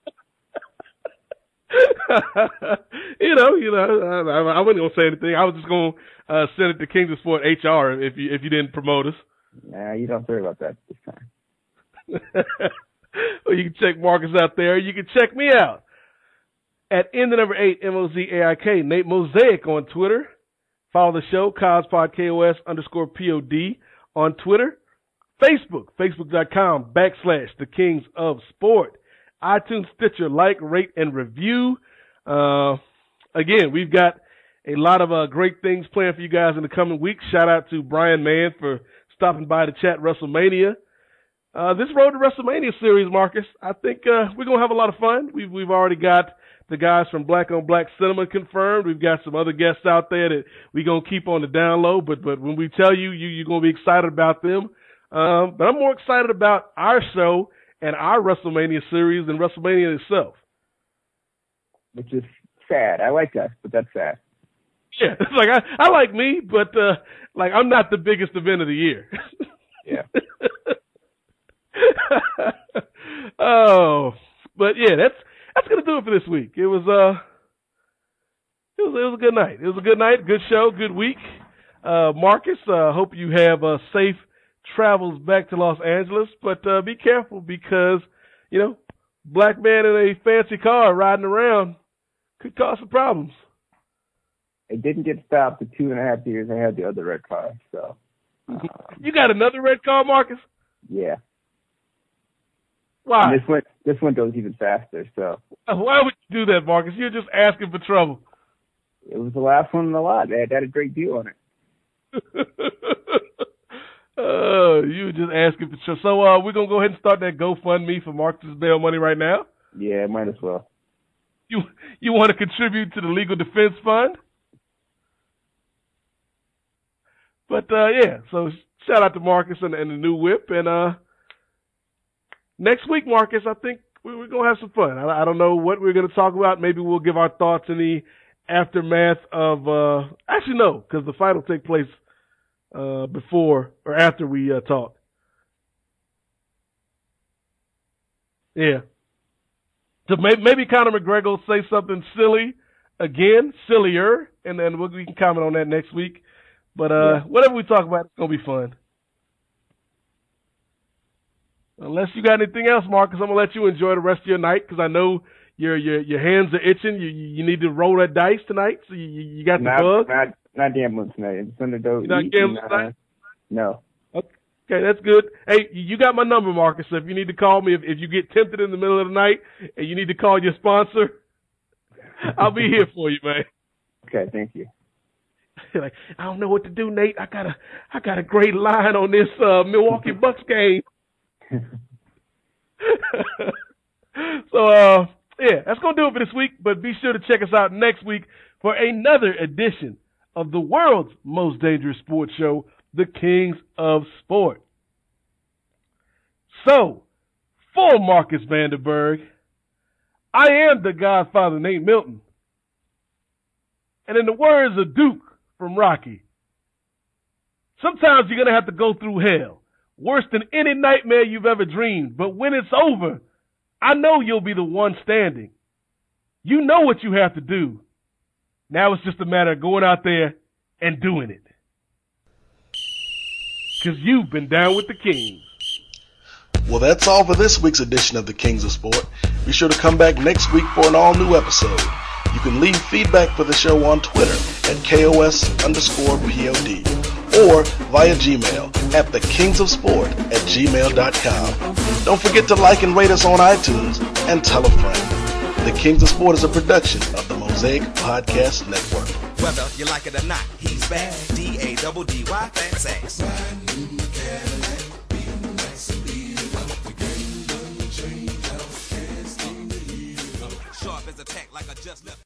you know, you know, I, I wasn't gonna say anything. I was just gonna uh, send it to Kings of Sport H R if you if you didn't promote us. Nah, you don't worry about that this time. Well, you can check Marcus out there. You can check me out at in the number eight M O Z A I K Nate Mosaic on Twitter. Follow the show CosPodKOS underscore P O D on Twitter. Facebook Facebook.com backslash The Kings of Sport. iTunes, Stitcher, like, rate, and review. Uh, again, we've got a lot of uh, great things planned for you guys in the coming weeks. Shout out to Brian Mann for stopping by to chat WrestleMania. Uh, this Road to WrestleMania series, Marcus, I think uh, we're going to have a lot of fun. We've, we've already got the guys from Black on Black Cinema confirmed. We've got some other guests out there that we're going to keep on the down low, but, but when we tell you, you you're going to be excited about them. Um, but I'm more excited about our show and our WrestleMania series than WrestleMania itself. Which is sad. I like us, but that's sad. Yeah, it's like I, I like me, but uh, like I'm not the biggest event of the year. Yeah. Oh, but yeah, that's that's gonna do it for this week. It was uh, it was it was a good night. It was a good night, good show, good week. Uh, Marcus, uh, hope you have a safe travels back to Los Angeles, but uh, be careful because, you know, black man in a fancy car riding around could cause some problems. It didn't get stopped for two and a half years. I had the other red car, so. Um, you got another red car, Marcus? Yeah. Why? And this one, this one goes even faster, so. Why would you do that, Marcus? You're just asking for trouble. It was the last one in the lot. They had, they had a great deal on it. Uh, you were just asking for sure. So, uh, we're gonna go ahead and start that GoFundMe for Marcus bail money right now. Yeah, might as well. You you want to contribute to the legal defense fund? But uh, yeah. So shout out to Marcus and, and the new whip. And uh, next week, Marcus, I think we, we're gonna have some fun. I, I don't know what we're gonna talk about. Maybe we'll give our thoughts in the aftermath of. Uh, actually, no, because the fight will take place. Uh, before or after we uh, talk. Yeah. So maybe, maybe Conor McGregor will say something silly again, sillier, and then we'll, we can comment on that next week. But uh, yeah. Whatever we talk about, it's going to be fun. Unless you got anything else, Marcus, I'm going to let you enjoy the rest of your night because I know your your your hands are itching. You you need to roll that dice tonight, so you you got the not, bug. Not, not gambling tonight. It's under those. You're not gambling uh, tonight? No. Okay, that's good. Hey, you got my number, Marcus. So if you need to call me, if, if you get tempted in the middle of the night and you need to call your sponsor, I'll be here for you, man. Okay, thank you. Like, I don't know what to do, Nate. I got a I got a great line on this uh, Milwaukee Bucks game. So, uh, yeah, that's going to do it for this week, but be sure to check us out next week for another edition of the world's most dangerous sports show, The Kings of Sport. So, for Marcus Vanderberg, I am the Godfather, Nate Milton. And in the words of Duke from Rocky, sometimes you're going to have to go through hell, worse than any nightmare you've ever dreamed, but when it's over, I know you'll be the one standing. You know what you have to do. Now it's just a matter of going out there and doing it. Because you've been down with the Kings. Well, that's all for this week's edition of the Kings of Sport. Be sure to come back next week for an all-new episode. You can leave feedback for the show on Twitter at K O S underscore P O D or via Gmail at the kings of sport at gmail dot com. Don't forget to like and rate us on iTunes and tell a friend. The Kings of Sport is a production of the Mosaic Podcast Network. Whether you like it or not, he's bad. D A D D Y, fat sex. Sharp as a tack like I just left.